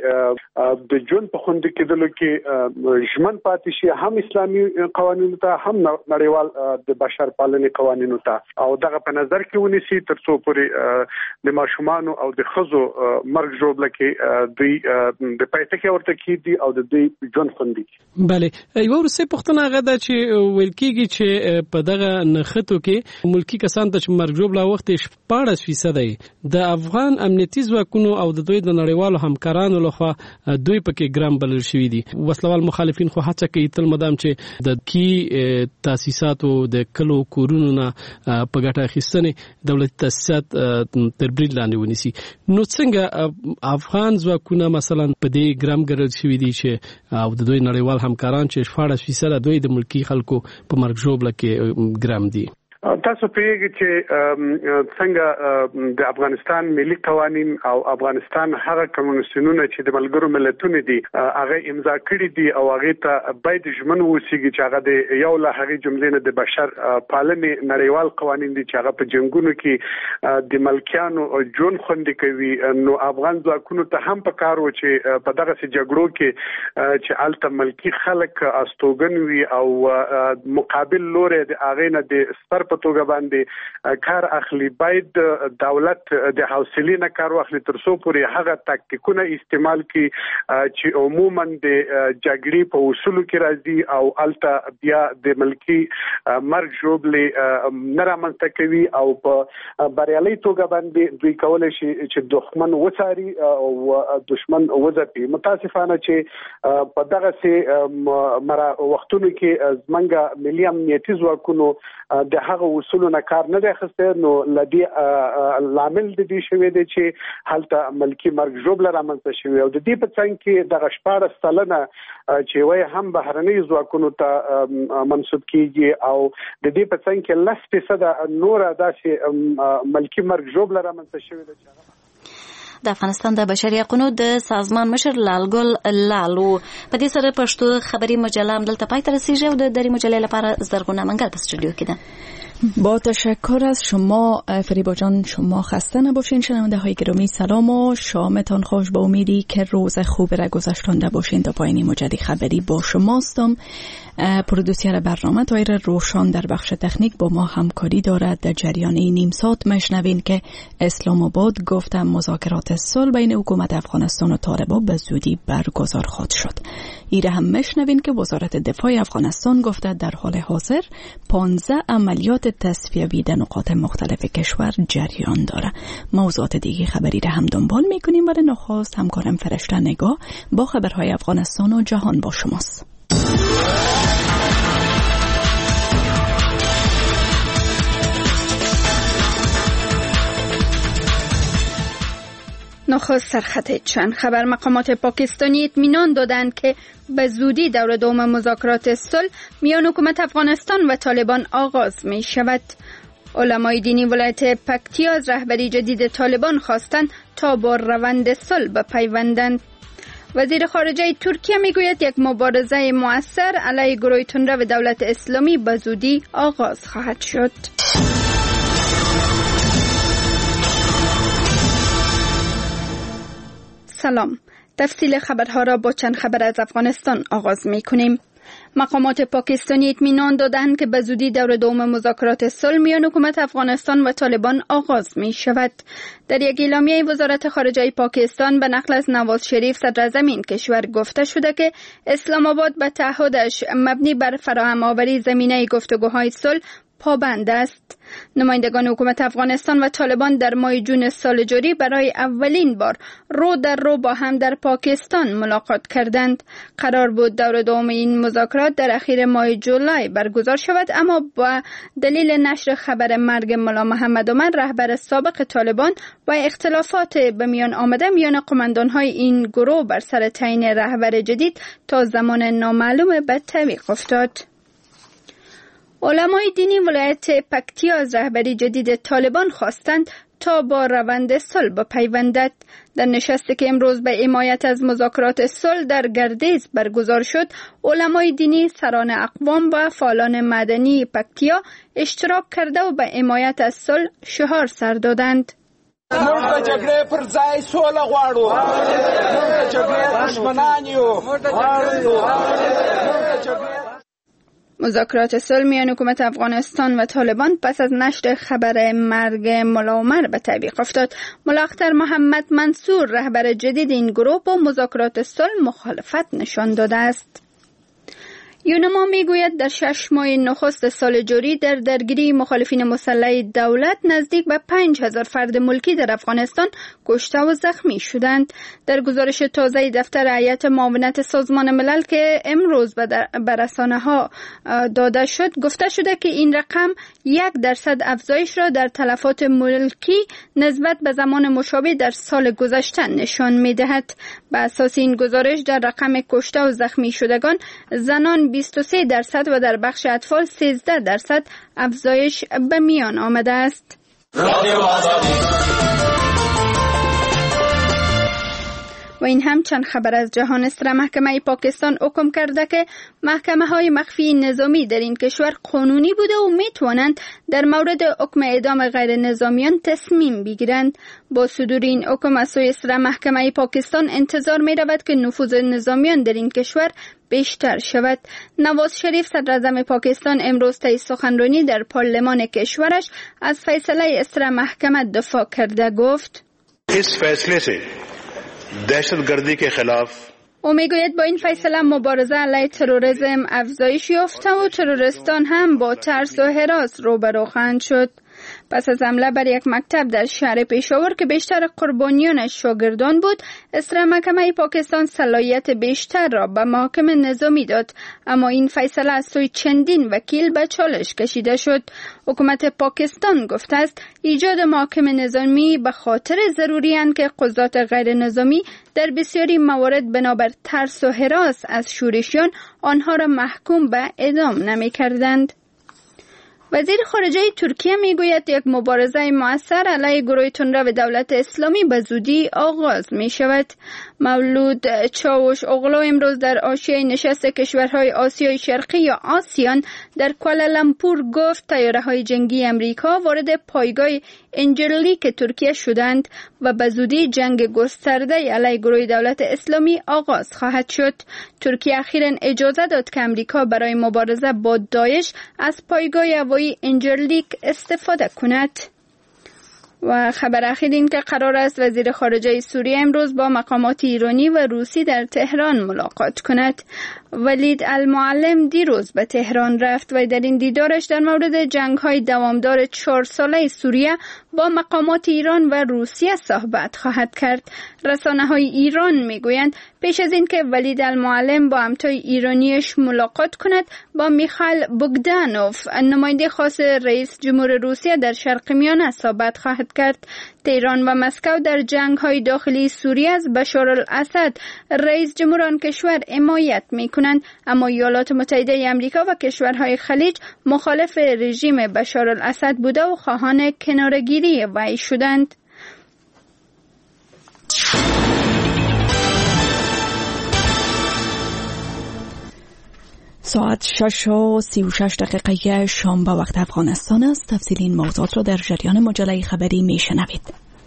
د د جون په خوند کېدلو کې ژمن پاتې شي هم اسلامي قوانینو ته هم نړیوال د بشر پالنې قوانینو ته او دغه په نظر کې ونیسي تر څو پورې د ماشومان او د خزو مرګ ژوبله کې دوی د پایته کې ورته کېدي او د دوی جون خوندي. بله یو ورسې پښتنه غدا چې ویل کېږي چې په دغه نښتو کې ملکی کسان ته مرګ ژوبله وخت شپاړس فیصد د افغان امنیتي ځواکونو او د دوی د نړیوالو همکارانو لخوا دوی پکې ګرام بلل شوي دي. وسلوال مخالفین خو هڅه کوي تل مدام چې د کی تاسیساتو د کلو کورونو نه په ګټه اخیستنې دولتي تاسیسات تر برید لاندې ونیسي. نو څنګه افغان ځواکونه مثلا په دې ګرام ګرل شوي دي چې او د دوی نړیوال همکاران چې شپاړس فیصد دوی د ملکی خلکو په مرګ ژوبله کې ګرام دي؟ تاسو پیږي چې څنګه د افغانستان ملي قوانين او افغانستان هغه کمیونستونه چې د ملګرو ملتونو دي هغه امضا کړی دي او هغه ته باید ژمن ووسیږي چې هغه د یو له هغه جملې نه د بشر پالنې نړیوال قوانين دي چې هغه په جنگونو کې د ملکیانو جون خوندي کوي. نو افغان ځواکونو ته هم په کار و چې په دغه جګړو کې چې الته ملکی خلک استوګن وي او مقابل لوري د هغه نه د سر په توګه باندې کار اخلي. باید دولت د حوصلې نه کار واخلي تر څو پورې هغه تاکتیکونه استعمال کړي چې عموما د جګړې په اصولو کې راځي او الته بیا د ملکی مرګ ژوبلې نه رامنځته کوي او په بریالي توګه باندې دوی کولای شي چې دښمن وڅاري او دښمن وځپي. متاسفانه چې په دغه سي مرا وختونو کې زمنګ ملي امنیتي ځواکونو د هغه اصولو نه کار نه اخیسته، نو لدی لامل د دې شوی دی چې هلته ملکی مرګ ژوبله رامنځته شوی او د دې په څنګ کې د غشپاره سلنه چې وای هم بهرنۍ ځواکونو ته منسوب کیږي او د دې په څنګ کې لس فیصد نور داسې ملکی مرګ ژوبله رامنځته شوی دی. د افغانستان د بشري حقوقو د سازمان مشر لالګل لالو په دې سره پښتو خبری مجله هم دلته پای ته رسیږي او د دری مجلې لپاره زرغونه منګل په استودیو کې ده. با تشکر از شما فریبا جان، شما خسته نباشین. شنونده های گرامی سلام و شامتان خوش، با امیدی که روز خوب را گذشتانده باشین. تا پایین مجدی خبری با شماستم. پرودوسر برنامه طاهر روشان در بخش تکنیک با ما همکاری دارد. در جریان نیم ساعت مشنوین که اسلام آباد گفته مذاکرات صلح بین حکومت افغانستان و طالبان به زودی برگزار خواهد شد. ایره هم مشنوین که وزارت دفاع افغانستان گفته در حال حاضر پانزده عملیات تصفیوی در نقاط مختلف کشور جریان داره. موضوعات دیگه خبری را هم دنبال میکنیم. ولی نخست همکارم فرشته نگاه با خبرهای افغانستان و جهان با شماست. نخست سرخط چند خبر. مقامات پاکستانی اطمینان دادند که به زودی دور دوم مذاکرات صلح میان حکومت افغانستان و طالبان آغاز می شود. علمای دینی ولایت پکتیا از رهبری جدید طالبان خواستند تا با روند صلح بپیوندند. وزیر خارجه ترکیه میگوید یک مبارزه مؤثر علیه گروه تندرو دولت اسلامی به زودی آغاز خواهد شد. سلام. تفصیل خبرها را با چند خبر از افغانستان آغاز می کنیم. مقامات پاکستانی اطمینان دادند که به زودی دور دوم مذاکرات صلح میان حکومت افغانستان و طالبان آغاز می شود. در یک اعلامیه وزارت خارجه پاکستان به نقل از نواز شریف صدراعظم این کشور گفته شده که اسلام آباد به تعهدش مبنی بر فراهم آوری زمینه گفتگوهای صلح پابند است. نمایندگان حکومت افغانستان و طالبان در ماه جون سال جاری برای اولین بار رو در رو با هم در پاکستان ملاقات کردند. قرار بود دور دوم این مذاکرات در اخیر ماه جولای برگزار شود، اما با دلیل نشر خبر مرگ ملا محمد عمر رهبر سابق طالبان و اختلافات به میان آمده میان قماندان‌های این گروه بر سر تعیین رهبر جدید تا زمان نامعلوم به تعویق افتاد. علمای دینی ولایت پکتیا از رهبری جدید طالبان خواستند تا با روند صلح بپیوندد. در نشستی که امروز به حمایت از مذاکرات صلح در گردیز برگزار شد، علمای دینی، سران اقوام و فعالان مدنی پکتیا اشتراک کرده و به حمایت از صلح شعار سر دادند. موږ د جګړې پر ځای سوله غواړو. موږ د جګړې دشمنان یو. مذاکرات صلح میان حکومت افغانستان و طالبان پس از نشر خبر مرگ ملا عمر به تعویق افتاد. ملا اختر محمد منصور رهبر جدید این گروه با مذاکرات صلح مخالفت نشان داده است. یونما میگوید در شش ماه نخست سال جاری در درگیری مخالفین مسلح دولت نزدیک به پنج هزار فرد ملکی در افغانستان کشته و زخمی شدند. در گزارش تازه دفتر هیئت معاونت سازمان ملل که امروز به رسانه‌ها داده شد گفته شده که این رقم یک درصد افزایش را در تلفات ملکی نسبت به زمان مشابه در سال گذشته نشان می‌دهد. بر اساس این گزارش در رقم کشته و زخمی شدگان زنان بیست و سه درصد و در بخش اطفال سیزده درصد افزایش به میان آمده است. و این هم چند خبر از جهان است. محکمه پاکستان حکم کرده که محکمه های مخفی نظامی در این کشور قانونی بوده و می توانند در مورد حکم اعدام غیر نظامیان تصمیم بگیرند. با صدور این حکم از سوی محکمه پاکستان انتظار می رود که نفوذ نظامیان در این کشور بیشتر شود. نواز شریف صدر اعظم پاکستان امروز طی سخنرانی در پارلمان کشورش از فیصله اسرا محکمه دفاع کرده. گفت इस फैसले से दहशतगर्दी के खिलाफ او میگوید با این فیصله مبارزه علیه تروریسم افزایش یافته و تروریستان هم با ترس و هراس روبرو خواهند شد. پس از حمله بر یک مکتب در شهر پشاور که بیشتر قربانیانش شاگردان بود، اسرا محکمه پاکستان صلاحیت بیشتر را به محاکم نظامی داد، اما این فیصله از سوی چندین وکیل به چالش کشیده شد. حکومت پاکستان گفته است ایجاد محاکم نظامی به خاطر ضروری است که قضات غیر نظامی در بسیاری موارد بنابر ترس و هراس از شورشیان آنها را محکوم به اعدام نمی کردند. وزیر خارجه ترکیه میگوید یک مبارزه مؤثر علیه گروه تندرو دولت اسلامی به زودی آغاز می شود. مولود چاوش اغلو امروز در حاشیه نشست کشورهای آسیای شرقی یا آسیان در کوالالامپور گفت طیاره‌های جنگی امریکا وارد پایگاه انجرلیک ترکیه شدند و به زودی جنگ گسترده علیه گروه دولت اسلامی آغاز خواهد شد. ترکیه اخیراً اجازه داد که امریکا برای مبارزه با داعش از پایگاه هوایی انجرلیک استفاده کند. و خبر اخیر این که قرار است وزیر خارجه سوریه امروز با مقامات ایرانی و روسی در تهران ملاقات کند. ولید المعلم دیروز به تهران رفت و در این دیدارش در مورد جنگ‌های دوامدار چهار ساله سوریه با مقامات ایران و روسیه صحبت خواهد کرد. رسانه‌های ایران میگویند پیش از این که ولید المعلم با همتای ایرانیش ملاقات کند، با میخائیل بوگدانوف نماینده خاص رئیس جمهور روسیه در شرق میانه صحبت خواهد کرد. تهران و مسکو در جنگ‌های داخلی سوریه از بشار الاسد رئیس جمهور آن کشور حمایت می‌کنند، اما ایالات متحده آمریکا و کشورهای خلیج مخالف رژیم بشار الاسد بوده و خواهان کناره‌گیری وی شدند. ساعت شش و سی و شش دقیقه شام به وقت افغانستان است. تفصیل این موضوعات را در جریان مجله خبری می شنوید.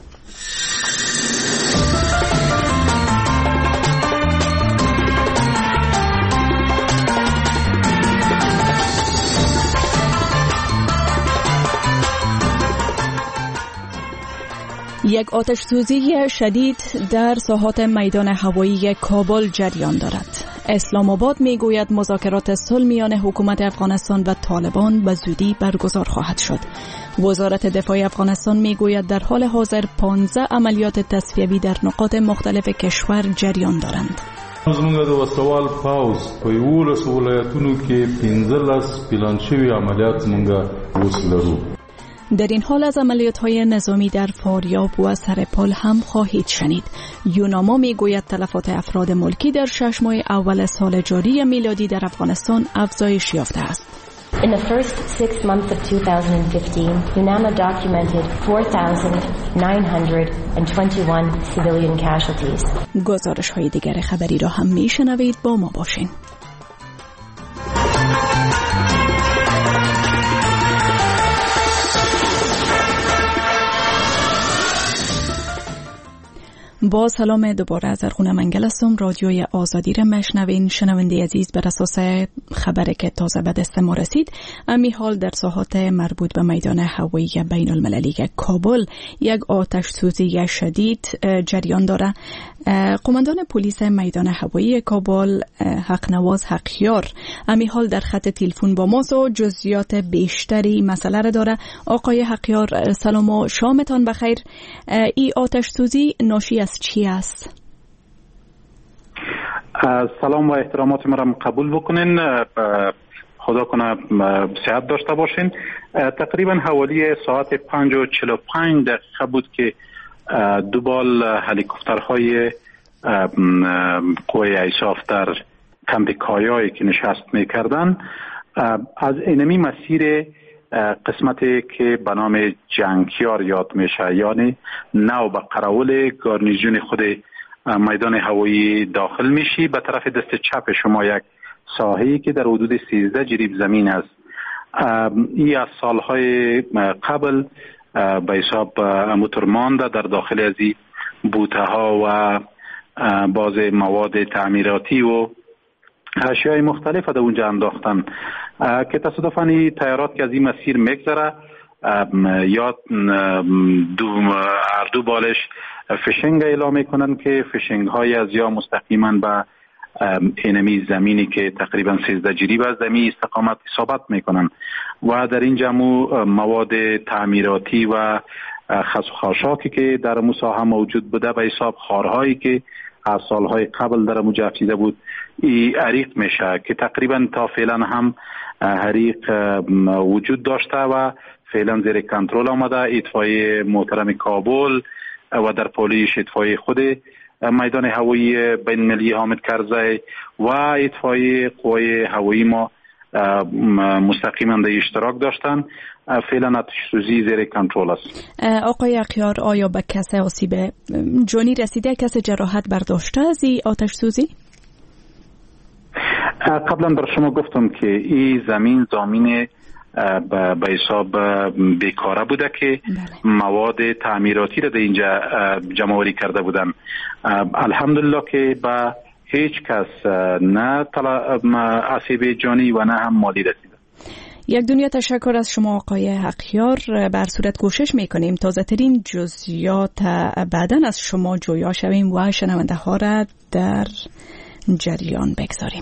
یک آتش سوزی شدید در ساحات میدان هوایی کابل جریان دارد. اسلام آباد می گوید مذاکرات صلح میان حکومت افغانستان و طالبان به زودی برگزار خواهد شد. وزارت دفاع افغانستان می گوید در حال حاضر پانزده عملیات تصفیوی در نقاط مختلف کشور جریان دارند. زمونږ د وسوال پاوز په یولس ولایتونو کې پنځلس پلان شوي عملیات زمونږ اوس لرو. در این حال از عملیات‌های نظامی در فاریاب و سرپال هم خواهید شنید. یوناما میگوید تلفات افراد ملکی در شش ماه اول سال جاری میلادی در افغانستان افزایش یافته است. In the first six months of two thousand fifteen, UNAMA documented four thousand nine hundred twenty-one civilian casualties. گزارش‌های دیگر خبری را هم میشنوید، با ما باشین. با سلام دوباره از ارخونه منگل هستم. رادیوی آزادی را مشنوین. شنونده عزیز، بر اساس خبری که تازه به دست ما رسید، امی حال در ساحات مربوط به میدان هوایی بین المللی کابل یک آتش سوزی شدید جریان داره. قماندان پلیس میدان هوایی کابل حقنواز حقیار امی حال در خط تلفن با ماست و جزئیات بیشتری مسئله را داره. آقای حقیار، سلام و شامتان بخیر. ای آتش سوزی ناشی از چی است؟ سلام و احترامات مرا قبول بکنین. خدا کنه صحت داشته باشین. تقریبا حوالی ساعت پنج و چهل و پنج دقیقه بود که دو بال هلیکوپترهای قوه ایساف در کمپ کایایی که نشست میکردن از اینمی مسیر قسمتی که به نام جنگیار یاد میشه، یعنی نو به قراول گارنیزیون خود میدان هوایی داخل میشی. به طرف دست چپ شما یک ساحه‌ای که در حدود سیزده جریب زمین است. این از سالهای قبل به حساب اموتر مانده در داخل از این بوته ها و باز مواد تعمیراتی و اشیای مختلف در اونجا انداختن که تصادفاً این تیارات که از این مسیر میگذره یا دو اردو بالش فشنگ اعلام میکنن که فشنگ های از یا مستقیما به اینمی زمینی که تقریبا سیزده جریب از زمین استقامت اصابت میکنن و در این جمع مواد تعمیراتی و خس و خاشاکی که در مساحه موجود بوده به حساب خارهایی که از سالهای قبل در مجفیده بود ای عریق میشه که تقریبا تا فعلا هم حریق وجود داشته و فعلا زیر کنترل آمده. اطفای محترم کابل و در پولیس اطفای خود میدان هوایی بین المللی حامد کرزی و اطفای قوای هوایی ما مستقیما در اشتراک داشتن. فعلا آتش سوزی زیر کنترل است. آقای اخیار، آیا به کسی آسیب جانی رسیده؟ کسی جراحت برداشته از این آتش سوزی؟ قبلا بر شما گفتم که این زمین زمین به حساب بیکاره بوده که بله. مواد تعمیراتی را در اینجا جمع‌آوری کرده بودن. الحمدلله که به هیچ کس نه آسیب جانی و نه هم مالی رسیده. یک دنیا تشکر از شما آقای حقیار. بر صورت کوشش میکنیم تازه ترین جزئیات بعداً از شما جویا شویم و شنونده ها را در جریان بگذاریم.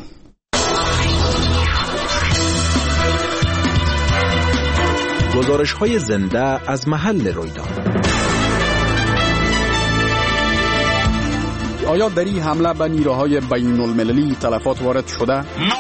گزارش های زنده از محل رویداد. آیا در این حمله به نیروهای بین المللی تلفات وارد شده؟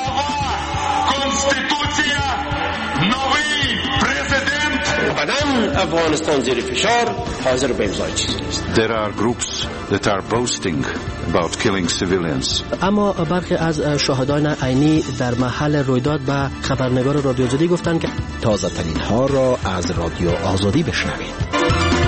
بدن افغانستان زیر فشار حاضر به امضای چیزی نیست. There are groups that are boasting about killing civilians. اما برخی از شاهدان عینی در محل رویداد به خبرنگار رادیو آزادی گفتند که تازه ترین ها را از رادیو آزادی بشنوید.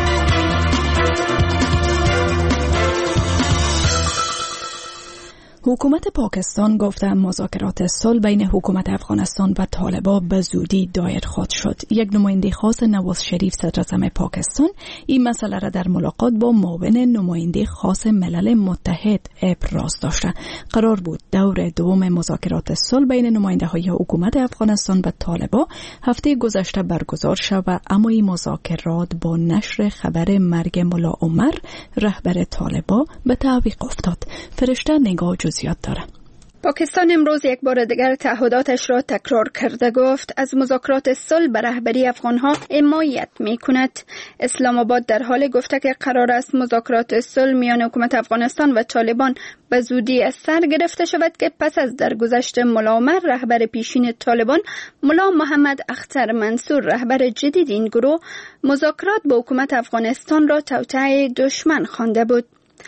حکومت پاکستان گفته مذاکرات صلح بین حکومت افغانستان و طالبان به زودی دایر خواهد شد. یک نماینده خاص نواز شریف صدر اعظم پاکستان این مسئله را در ملاقات با معاون نماینده خاص ملل متحد ابراز داشته. قرار بود دور دوم مذاکرات صلح بین نماینده های حکومت افغانستان و طالبان هفته گذشته برگزار شود، اما این مذاکرات با نشر خبر مرگ ملا عمر رهبر طالبان به تعویق افتاد. فرشته نگاه زیاد داره. پاکستان امروز یک بار دیگر تعهداتش را تکرار کرده گفت از مذاکرات صلح به رهبری افغانها حمایت می‌کند. اسلام آباد در حال گفته که قرار است مذاکرات صلح میان حکومت افغانستان و طالبان به زودی از سر گرفته شود که پس از درگذشت ملا عمر رهبر پیشین طالبان، ملا محمد اختر منصور رهبر جدید این گروه، مذاکرات با حکومت افغانستان را توطئه دشمن خوانده بود.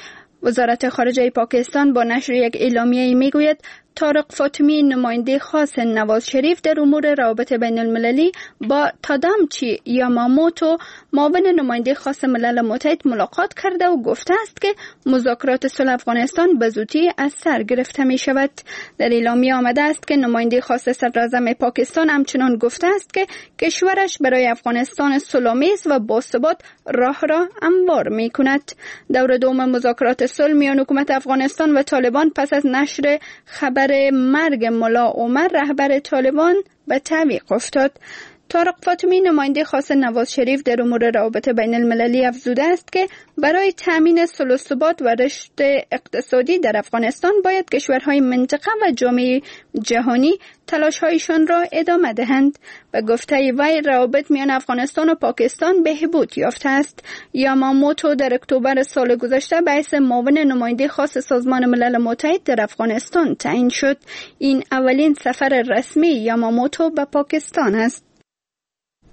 وزارت خارجه پاکستان با نشر یک اعلامیه میگوید طارق فاطمی نماینده خاص نواز شریف در امور روابط بین المللی با تادامچی یاماموتو معاون نماینده خاص ملل متحد ملاقات کرده و گفته است که مذاکرات صلح افغانستان به زودی از سر گرفته می شود. در اعلامیه آمده است که نماینده خاص صدر اعظم پاکستان همچنان گفته است که کشورش برای افغانستان صلح‌آمیز و باثبات راه را هموار می کند. دور دوم مذاکرات صلح میان حکومت افغانستان و طالبان پس از نشر خبر مرگ ملا عمر رهبر طالبان به تعویق افتاد. طارق فاطمی نماینده خاص نواز شریف در امور روابط بین المللی افزوده است که برای تامین صلح و ثبات و رشد اقتصادی در افغانستان باید کشورهای منطقه و جامعه جهانی تلاش‌هایشان را ادامه دهند. به گفته وی روابط میان افغانستان و پاکستان بهبود یافته است. یاماموتو در اکتبر سال گذشته به حیث معاون نماینده خاص سازمان ملل متحد در افغانستان تعیین شد. این اولین سفر رسمی یاماموتو به پاکستان است.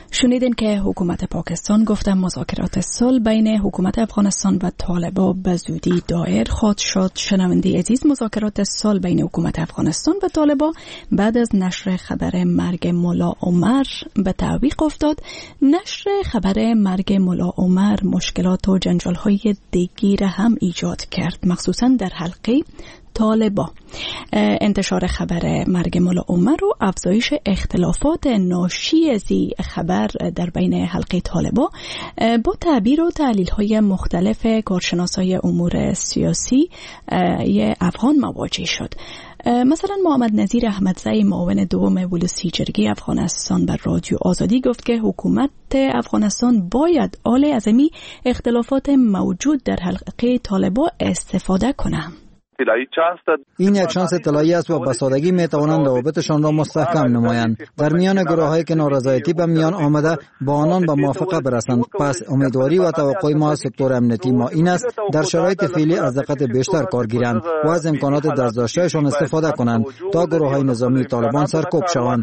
شنیدین که حکومت پاکستان گفته مذاکرات صلح بین حکومت افغانستان و طالبان به زودی دایر خواهد شد. شنونده عزیز، مذاکرات صلح بین حکومت افغانستان و طالبان بعد از نشر خبر مرگ ملا عمر به تعویق افتاد. نشر خبر مرگ ملا عمر مشکلات و جنجال‌های دیگری را هم ایجاد کرد، مخصوصا در حلقه طالبان. انتشار خبر مرگ ملا عمر و افزایش اختلافات ناشی از خبر در بین حلقه طالبان با تعبیر و تحلیل‌های مختلف کارشناسای امور سیاسی افغان مواجه شد. مثلا محمد نظیر احمدزی معاون دوم ولسی جرگه افغانستان بر رادیو آزادی گفت که حکومت افغانستان باید آل از این اختلافات موجود در حلقه طالبان استفاده کنه. این یک شانس طلایی است و به سادگی می توانند روابطشان را مستحکم نمایند. در میان گروهایی که نارضایتی به میان آمده با آنان به موافقه برسند. پس امیدواری و توقع ما از سکتور امنیتی ما این است در شرایط فعلی از دقت بیشتر کار گیرند و از امکانات دست‌داشته‌شان استفاده کنند تا گروه‌های نظامی طالبان سرکوب شوند.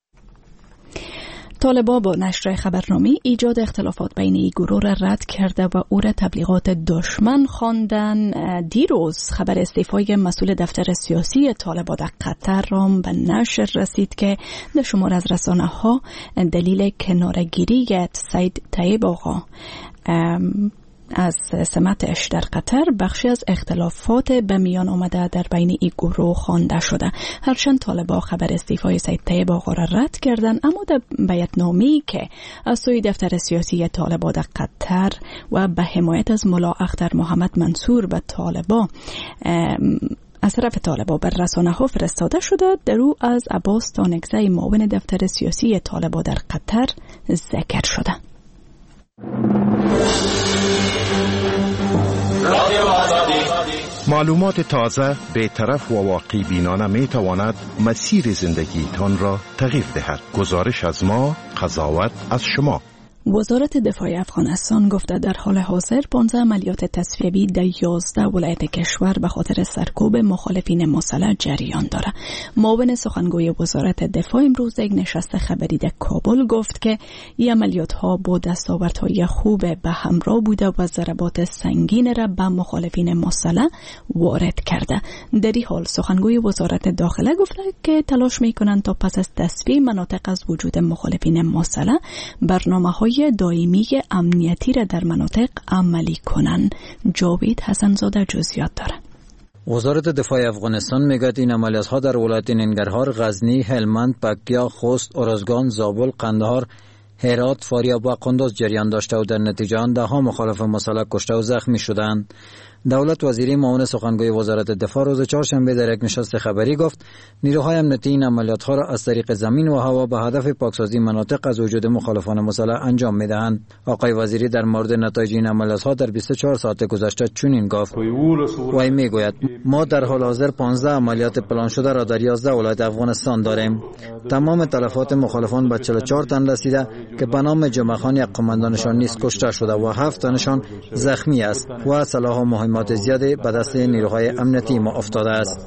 طالبان با نشر خبرنامه ایجاد اختلافات بین این گروه را رد کرده و او را تبلیغات دشمن خواندن. دیروز خبر استعفای مسئول دفتر سیاسی طالبان در قطر را به نشر رسید که در شمار از رسانه ها دلیل کنارگیری سید طیب آقا از سمتش در قطر بخشی از اختلافات به میان آمده در بین این گروه خوانده شده. هرچند طالبان خبر استعفای سید طیب آقا را رد کردند، اما در بیاننامه‌ای که از سوی دفتر سیاسی طالبان در قطر و به حمایت از ملا اختر محمد منصور به طالبان از طرف طالبان بر رسانه ها فرستاده شده، در او از عباس تانکزی معاون دفتر سیاسی طالبان در قطر ذکر شده. معلومات تازه، بی‌طرف و واقع بینانه می تواند مسیر زندگی تان را تغییر دهد. گزارش از ما، قضاوت از شما. وزارت دفاع افغانستان گفته در حال حاضر پانزده عملیات تصفیه‌ای در یازده ولایت کشور به خاطر سرکوب مخالفین مسلح جریان دارد. معاون سخنگوی وزارت دفاع امروز یک نشست خبری در کابل گفت که این عملیات‌ها با دستاوردهای خوب به همراه بوده و ضربات سنگین را به مخالفین مسلح وارد کرده. در این حال سخنگوی وزارت داخله گفته که تلاش می‌کنند تا پس از تصفیه مناطق از وجود مخالفین مسلح برنامه‌های دائمی امنیتی را در مناطق عملی کنند. جاوید حسنزاده جزئیات دارد. وزارت دفاع افغانستان میگوید این عملیات‌ها در ولایت ننگرهار، غزنی، هلمند، پکتیا، خوست، ارزگان، زابل، قندهار، هرات، فاریاب و قندوز جریان داشته و در نتیجه آن ده‌ها مخالف مسلح کشته و زخمی شدند. دولت وزیری معاون سخنگوی وزارت دفاع روز چهارشنبه در یک نشست خبری گفت نیروهای امنیتی این عملیات‌ها را از طریق زمین و هوا به هدف پاکسازی مناطق از وجود مخالفان مسلح انجام می‌دهند. آقای وزیری در مورد نتایج این عملیات‌ها در بیست و چهار ساعت گذشته چنین گفت: وی میگوید ما در حال حاضر پانزده عملیات پلان شده را در یازده ولایت افغانستان داریم. تمام تلفات مخالفان به چهل و چهار تن رسیده که به نام جمعه خان یک قماندانشان نیز کشته شده و هفت تنشان زخمی است و سلاح و مهمات زیادی به دست نیروهای امنیتی ما افتاده است.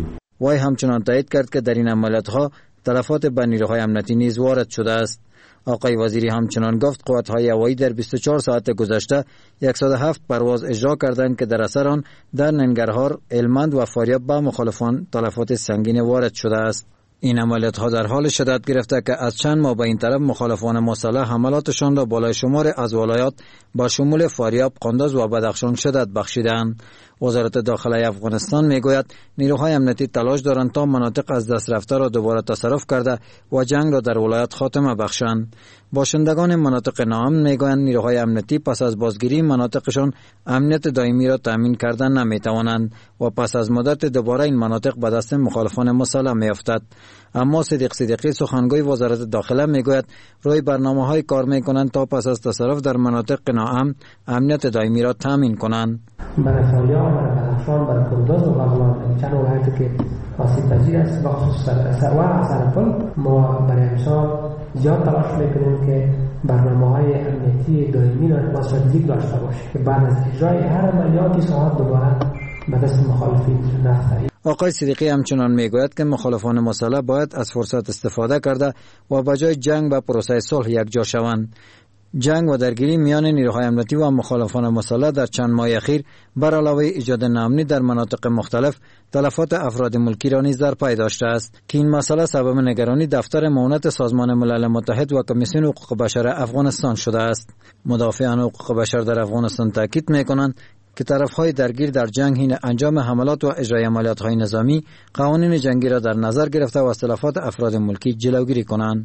وی همچنان تایید کرد که در این عملیات‌ها تلفات به نیروهای امنیتی نیز وارد شده است. آقای وزیری همچنان گفت قوات‌های هوایی در بیست و چهار ساعت گذشته صد و هفت پرواز اجرا کردند که در اثر آن در ننگرهار، هلمند و فاریاب به مخالفان تلفات سنگین وارد شده است. این عملیات‌ها در حال شدت گرفته که از چند ماه به این طرف مخالفان مسلح حملاتشان را بالای شمار از ولایات با شمول فاریاب، قندوز و بدخشان شدت بخشیدند. وزارت داخله افغانستان میگوید نیروهای امنیتی تلاش دارند تا مناطق از دست رفته را دوباره تصرف کرده و جنگ را در ولایات خاتمه بخشند. باشندگان مناطق ناامن میگویند نیروهای امنیتی پس از بازگیری مناطقشان امنیت دائمی را تامین کردن نمیتوانند و پس از مدت دوباره این مناطق به دست مخالفان مسلح میافتد. اما صدیق صدیقی سخنگوی وزارت داخله میگوید روی برنامه‌های کار میکنند تا پس از تصرف در مناطق ناامن امنیت دائمی را تامین کنند. برای فاریاب، برای بدخشان، برای قندوز و بغلان چند ولایتی که آسیب پذیر است بخصوص سروا سرپل ما برای امسال زیاد تلاش میکنیم که برنامه‌های امنیتی دائمی را استراتژیک داشته باشیم که بعد از اجرای هر عملیاتی ساعت دوباره به دست مخالفین نفت. آقای صدیقی همچنان میگوید که مخالفان مسلح باید از فرصت استفاده کرده و به جای جنگ به پروسه صلح یکجا شوند. جنگ و درگیری میان نیروهای امنیتی و مخالفان مسلح در چند ماه اخیر بر علاوه ایجاد ناامنی در مناطق مختلف تلفات افراد ملکی را نیز در پی داشته است که این مسئله سبب نگرانی دفتر معاونت سازمان ملل متحد و کمیسیون حقوق بشر افغانستان شده است. مدافعان حقوق بشر در افغانستان تاکید میکنند که طرفهای درگیر در جنگ حین انجام حملات و اجرای عملیات‌های نظامی قوانین جنگی را در نظر گرفته و از تلفات افراد ملکی جلوگیری کنند.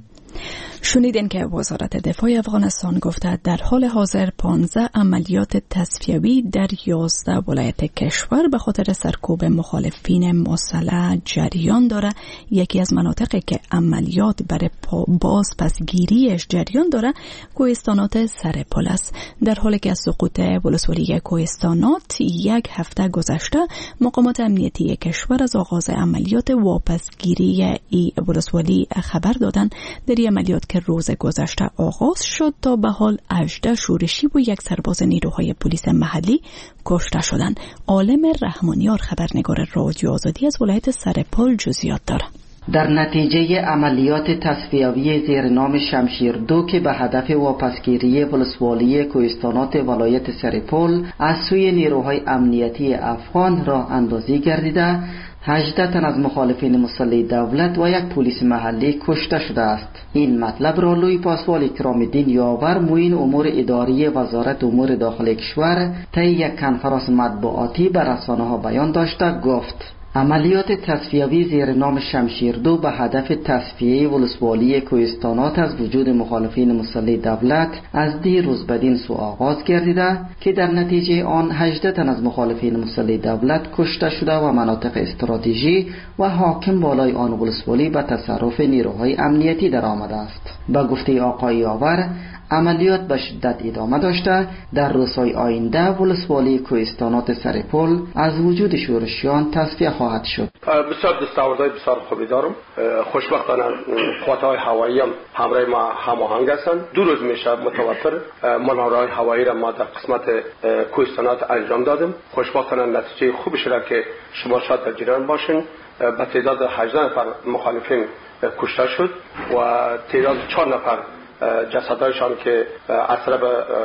شنیدین که وزارت دفاع افغانستان گفته در حال حاضر پانزده عملیات تصفیوی در یازده ولایت کشور به خاطر سرکوب مخالفین مسلح جریان داره. یکی از مناطقی که عملیات برای باز پسگیریش جریان داره کوهستانات سرپل است. در حالی که از سقوط ولسوالی کوهستانات یک هفته گذشته مقامات امنیتی کشور از آغاز عملیات واپسگیری ای ولسوالی خبر دادند. در عملیات که روز گذشته آغاز شد تا به حال هجده شورشی و یک سرباز نیروهای پلیس محلی کشته شدند. عالم رحمانیار خبرنگار رادیو آزادی از ولایت سرپل جزئیات دارد. در نتیجه عملیات تصفیوی زیر نام شمشیر دو که به هدف واپسگیری ولسوالی کوهستانات ولایت سرپل از سوی نیروهای امنیتی افغان راه اندازی گردیده، هجده تن از مخالفین مسلح دولت و یک پلیس محلی کشته شده است. این مطلب را لوی پاسوال اکرام الدین یاور معین امور اداری وزارت امور داخل کشور طی یک کنفرانس مطبوعاتی به رسانه‌ها بیان داشته گفت: عملیات تصفیوی زیر نام شمشیر دو به هدف تصفیه ولسوالی کوهستانات از وجود مخالفین مسلح دولت از دیروز بدین سو آغاز گردیده که در نتیجه آن هجده تن از مخالفین مسلح دولت کشته شده و مناطق استراتژی و حاکم بالای آن ولسوالی به تصرف نیروهای امنیتی در آمده است. به گفته آقای یاور، عملیات به شدت ادامه داشته در روزهای آینده ولسوالی کوهستانات سرپل از وجود شورشیان تصفیه خواهد شد. بسیار دستاوردهای بسیار خوبی دارم. خوشبختانه قوات‌های هوایی هم همراه ما هماهنگ هستند. دو روز میشه متواتر منارهای هوایی را ما در قسمت کوهستانات انجام دادیم. خوشبختانه نتیجه خوبی را که شما شاید در جریان باشین، به تعداد هجده نفر مخالفین کشته شد و تعداد چهار نفر جسدهایشان که از طرف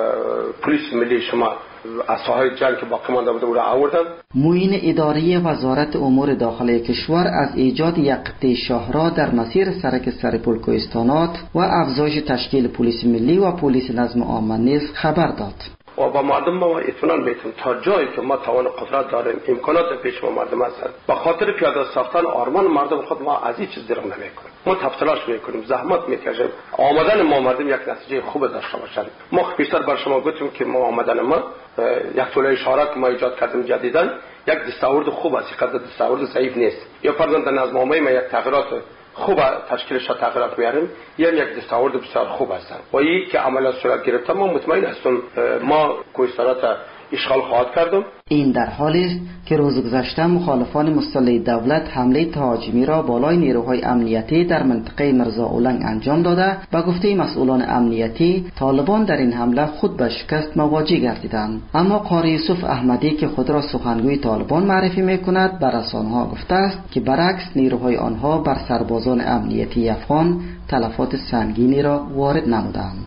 پلیس ملی شما از ساحل جنگ که باقی مانده بوده او را آوردند. معین اداری وزارت امور داخلی کشور از ایجاد یک قطع شاهراه در مسیر سرک سرپل کوهستانات و افزایش تشکیل پلیس ملی و پلیس نظم و امن نیز خبر داد. و با مردم ما اطمینان میتونیم تا جایی که ما توان قدرت داریم امکانات در پیش ما مردم هستند. با خاطر پیاده ساختن آرمان مردم خود ما از این چیز درنگ نمیکنیم. ما تلاش میکنیم، زحمت میکشیم. آمدن ما مردم یک نتیجه خوب داشته باشند. ما بیشتر بر شما گفتیم که ما آمدن ما یک طول اشارات که ما ایجاد کردیم جدیداً یک دستاورد خوب است، قدر دستاورد ضعیف نیست. یا فرضاً در نظم عمومی ما یک تغییرات خوب تشکیلش را تغییرات میاریم، یعنی یک دستاورد بسیار خوب است. و این که عملیات صورت گرفته ما مطمئن هستم ما کوهستانات اشغال خواهد کردم. این در حالی است که روز گذشته مخالفان مسلح دولت حمله تهاجمی را بالای نیروهای امنیتی در منطقه مرزا اولنگ انجام داده. به گفته مسئولان امنیتی، طالبان در این حمله خود به شکست مواجه گردیدند. اما قاری یوسف احمدی که خود را سخنگوی طالبان معرفی میکند به رسانه‌ها گفته است که برعکس نیروهای آنها بر سربازان امنیتی افغان تلفات سنگینی را وارد نمودند.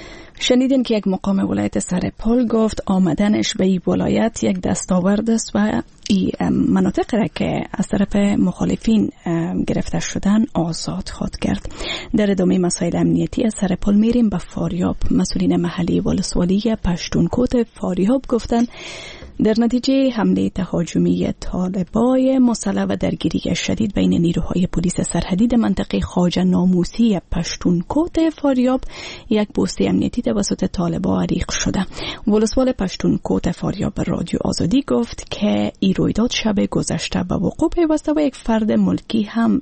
شنیدین که یک مقام ولایت سرپل گفت آمدنش به این ولایت یک دستاورد است و این مناطق را که از طرف مخالفین گرفته شدن آزاد خواهد کرد. در ادامه مسائل امنیتی از سرپل میریم به فاریاب. مسئولین محلی ولسوالی پشتونکوت فاریاب گفتن در نتیجه حمله تهاجمی طالبای مسلح و درگیری شدید بین نیروهای پلیس سرحدی در منطقه خواجه ناموسی پشتونکوت فاریاب یک پست امنیتی توسط طالبا عریق شده. ولسوال پشتونکوت فاریاب به رادیو آزادی گفت که این رویداد شب گذشته به وقوع پیوسته و یک فرد ملکی هم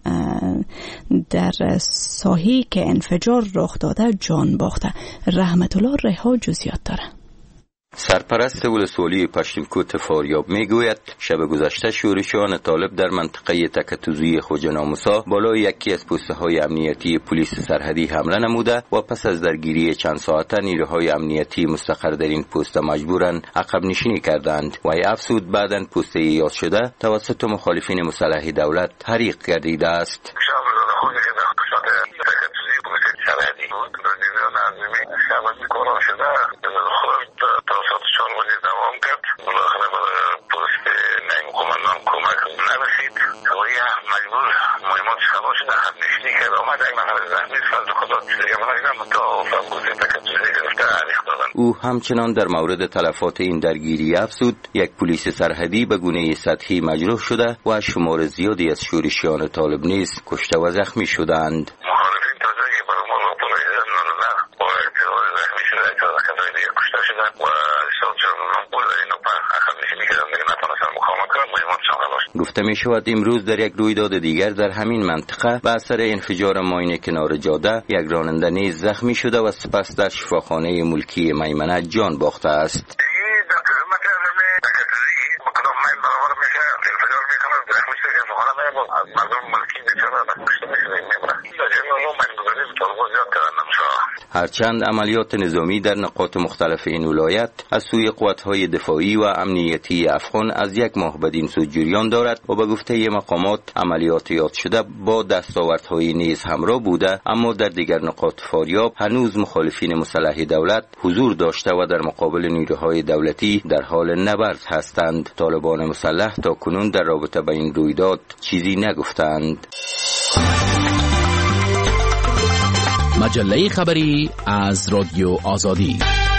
در ساحه‌ای که انفجار رخ داده جان باخته. رحمت الله رها جزئیات داره. سرپرست ولسوالی پشتونکوت فاریاب میگوید شب گذشته شورشیان طالب در منطقه تکتوزی خوجناموسا بالای یکی از پست‌های امنیتی پلیس سرحدی حمله نموده و پس از درگیری چند ساعته نیروهای امنیتی مستقر در این پست مجبورن عقب نشینی کردند و افزود بعداً پست یاد شده توسط مخالفین مسلح دولت حریق گردیده است. او همچنان در مورد تلفات این درگیری افزود یک پلیس سرحدی به گونه سطحی مجروح شده و شمار زیادی از شورشیان طالب نیز کشته و زخمی شدند. گفته می شود امروز در یک رویداد دیگر در همین منطقه به اثر انفجار ماین کنار جاده یک راننده نیز زخمی شده و سپس در شفاخانه ملکی میمنه جان باخته است. هرچند عملیات نظامی در نقاط مختلف این ولایت از سوی قوات‌های دفاعی و امنیتی افغان از یک ماه بدین سو جریان دارد و به گفته مقامات عملیات یاد شده با دستاوردهای نیز همراه بوده، اما در دیگر نقاط فاریاب هنوز مخالفین مسلح دولت حضور داشته و در مقابل نیروهای دولتی در حال نبرد هستند. طالبان مسلح تا کنون در رابطه با این رویداد چیزی نگفتند. مجله خبری از رادیو آزادی.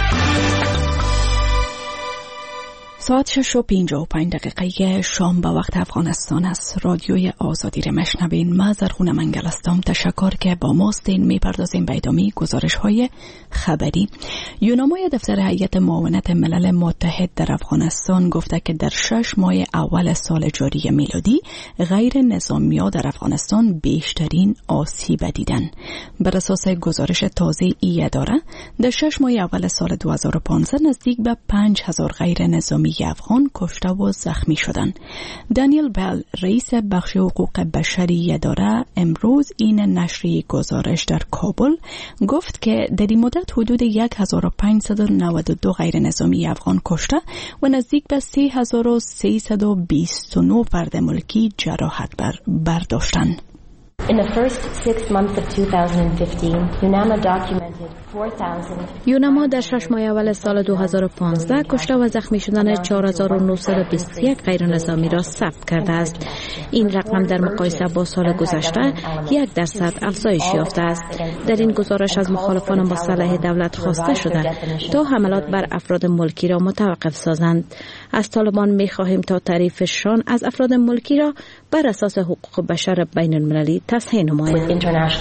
ساعت شش و پنجاه و پنج دقیقه شام به وقت افغانستان است. رادیوی آزادی را مشنوین. ما زرخونه منگل هستم. تشکر که با ماستین میپردازیم به ادامه گزارش های خبری. یونامای دفتر هیئت معاونت ملل متحد در افغانستان گفته که در شش ماه اول سال جاری میلادی غیر نظامی‌ها در افغانستان بیشترین آسیب دیدن. بر اساس گزارش تازه ای اداره در شش ماه اول سال دو هزار و پانزده نزدیک به پنج هزار غیر نظامی افغان کشته و زخمی شدند. دانیل بل رئیس بخش حقوق بشری اداره امروز این نشریه گزارش در کابل گفت که در این مدت حدود هزار و پانصد و نود و دو غیر نظامی افغان کشته و نزدیک به سه هزار و سیصد و بیست و نه فرد ملکی جراحت بر برداشتند. In the first six months of two thousand fifteen, UNAMA documented four thousand. یوناما در شش ماه اول سال دو هزار و پانزده کشته و زخمی شدن چهار هزار و نهصد و بیست و یک غیر نظامی را ثبت کرده است. این رقم در مقایسه با سال گذشته یک درصد افزایش یافته است. در این گزارش از مخالفان مسلح دولت خواسته شده تا حملات بر افراد ملکی را متوقف سازند. از طالبان می‌خواهیم تا تعریفشان از افراد ملکی را بر اساس حقوق بشر بین المللی تصحیح نمایند.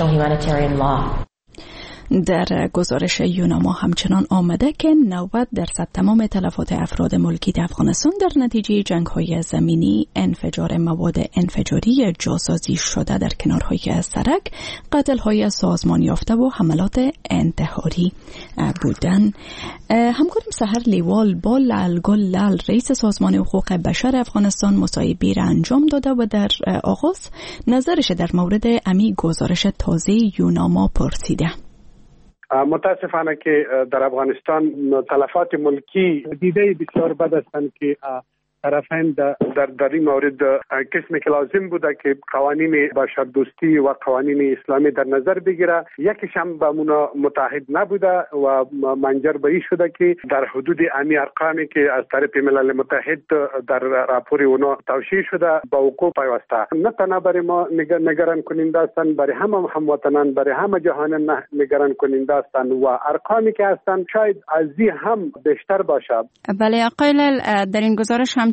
در گزارش یوناما همچنان آمده که نود درصد تمام تلفات افراد ملکی در افغانستان در نتیجه جنگ‌های زمینی، انفجار مواد انفجاری جاسازی شده در کنارهای سرک، قتل‌های سازمان یافته و حملات انتحاری بودند. همکارم سحر لیوال با لالگل لال رئیس سازمان حقوق بشر افغانستان مصاحبه را انجام داده و در آغاز نظرش در مورد امی گزارش تازه یوناما پرسیده. متاسفانه که در افغانستان تلفات ملکی دیده بسیار بد هستند که طرفین در در این مورد قسمی که لازم بوده که قوانین بشردوستی و قوانین اسلامی در نظر بگیره، یکیش هم به اونا متحد نبوده و منجر به این شده که در حدود امی ارقامی که از طرف ملل متحد در راپور اونا توشیح شده با وقوع پیوسته. نه تنها برای ما نگران کننده هستند، برای همه هموطنان، برای همه جهانیان نگران کننده هستند و ارقامی که هستند شاید از این هم بیشتر باشه. بله آقای لال، در این گزارش هم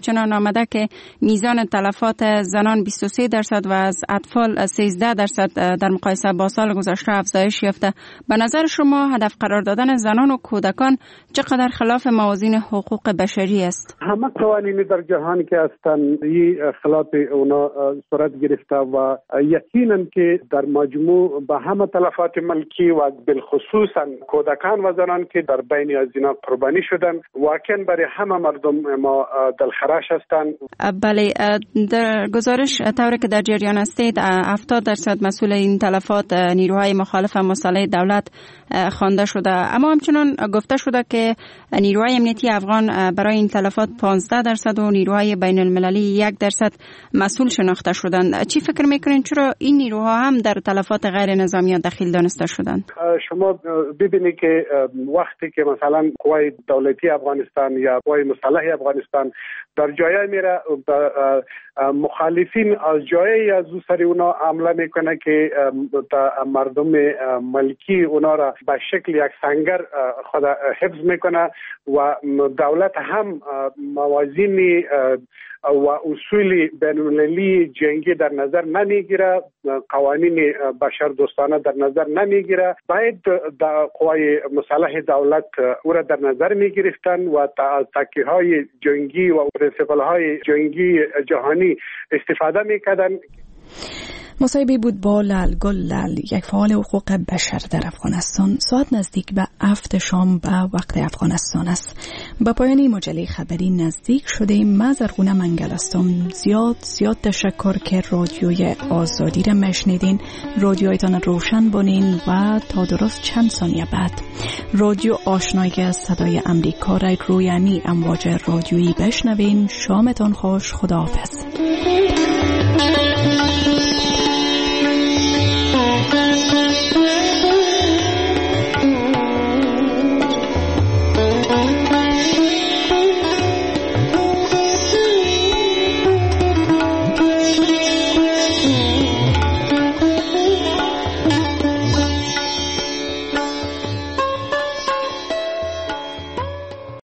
همچنان آمده که میزان تلفات زنان بیست و سه درصد و از اطفال سیزده درصد در مقایسه با سال گذشته افزایش یافته. به نظر شما هدف قرار دادن زنان و کودکان چقدر خلاف موازین حقوق بشری است؟ همه قوانین در جهان که هستند خلاف اونا صورت گرفته و یقینا که در مجموع به همه تلفات ملکی و بالخصوصا کودکان و زنان که در بین از اینا قربانی شدن واقعا برای همه مردم ما دلخراش هستند. بله، در گزارش طوری که در جریان هستید هفتاد درصد مسئول این تلفات نیروهای مخالف مسلح دولت خوانده شده، اما همچنان گفته شده که نیروهای امنیتی افغان برای این تلفات پانزده درصد و نیروهای بین المللی یک درصد مسئول شناخته شدند. چی فکر میکنین چرا این نیروها هم در تلفات غیر نظامی دخیل دانسته شدند؟ شما ببینید که وقتی که مثلا قوای دولتی افغانستان یا قوای مسلح افغانستان در جایی میره مخالفین از جایی از او سری اونا حمله میکنه که مردم ملکی اونا را به شکل یک سنگر خود حفظ میکنه و دولت هم موازین و اصول بین‌المللی جنگی در نظر نمیگیره، قوانین بشر دوستانه در نظر نمیگیره. باید قوای مسلح دولت او را در نظر میگرفتن و از تکیه‌های جنگی و پرنسپل‌های جنگی جهانی استفاده میکردن. مصاحبه بود با لال گل لال، یک فعال حقوق بشر در افغانستان. ساعت نزدیک به هفت شام به وقت افغانستان است. با پایان مجله خبری نزدیک شده. من زرغونه منگل هستم. زیاد زیاد تشکر که رادیوی آزادی را مشنیدین. رادیویتان روشن بانین و تا درست چند ثانیه بعد رادیو آشنایی از صدای امریکا را روی امی امواج رادیویی بشنوین. شامتان خوش. خداحافظ.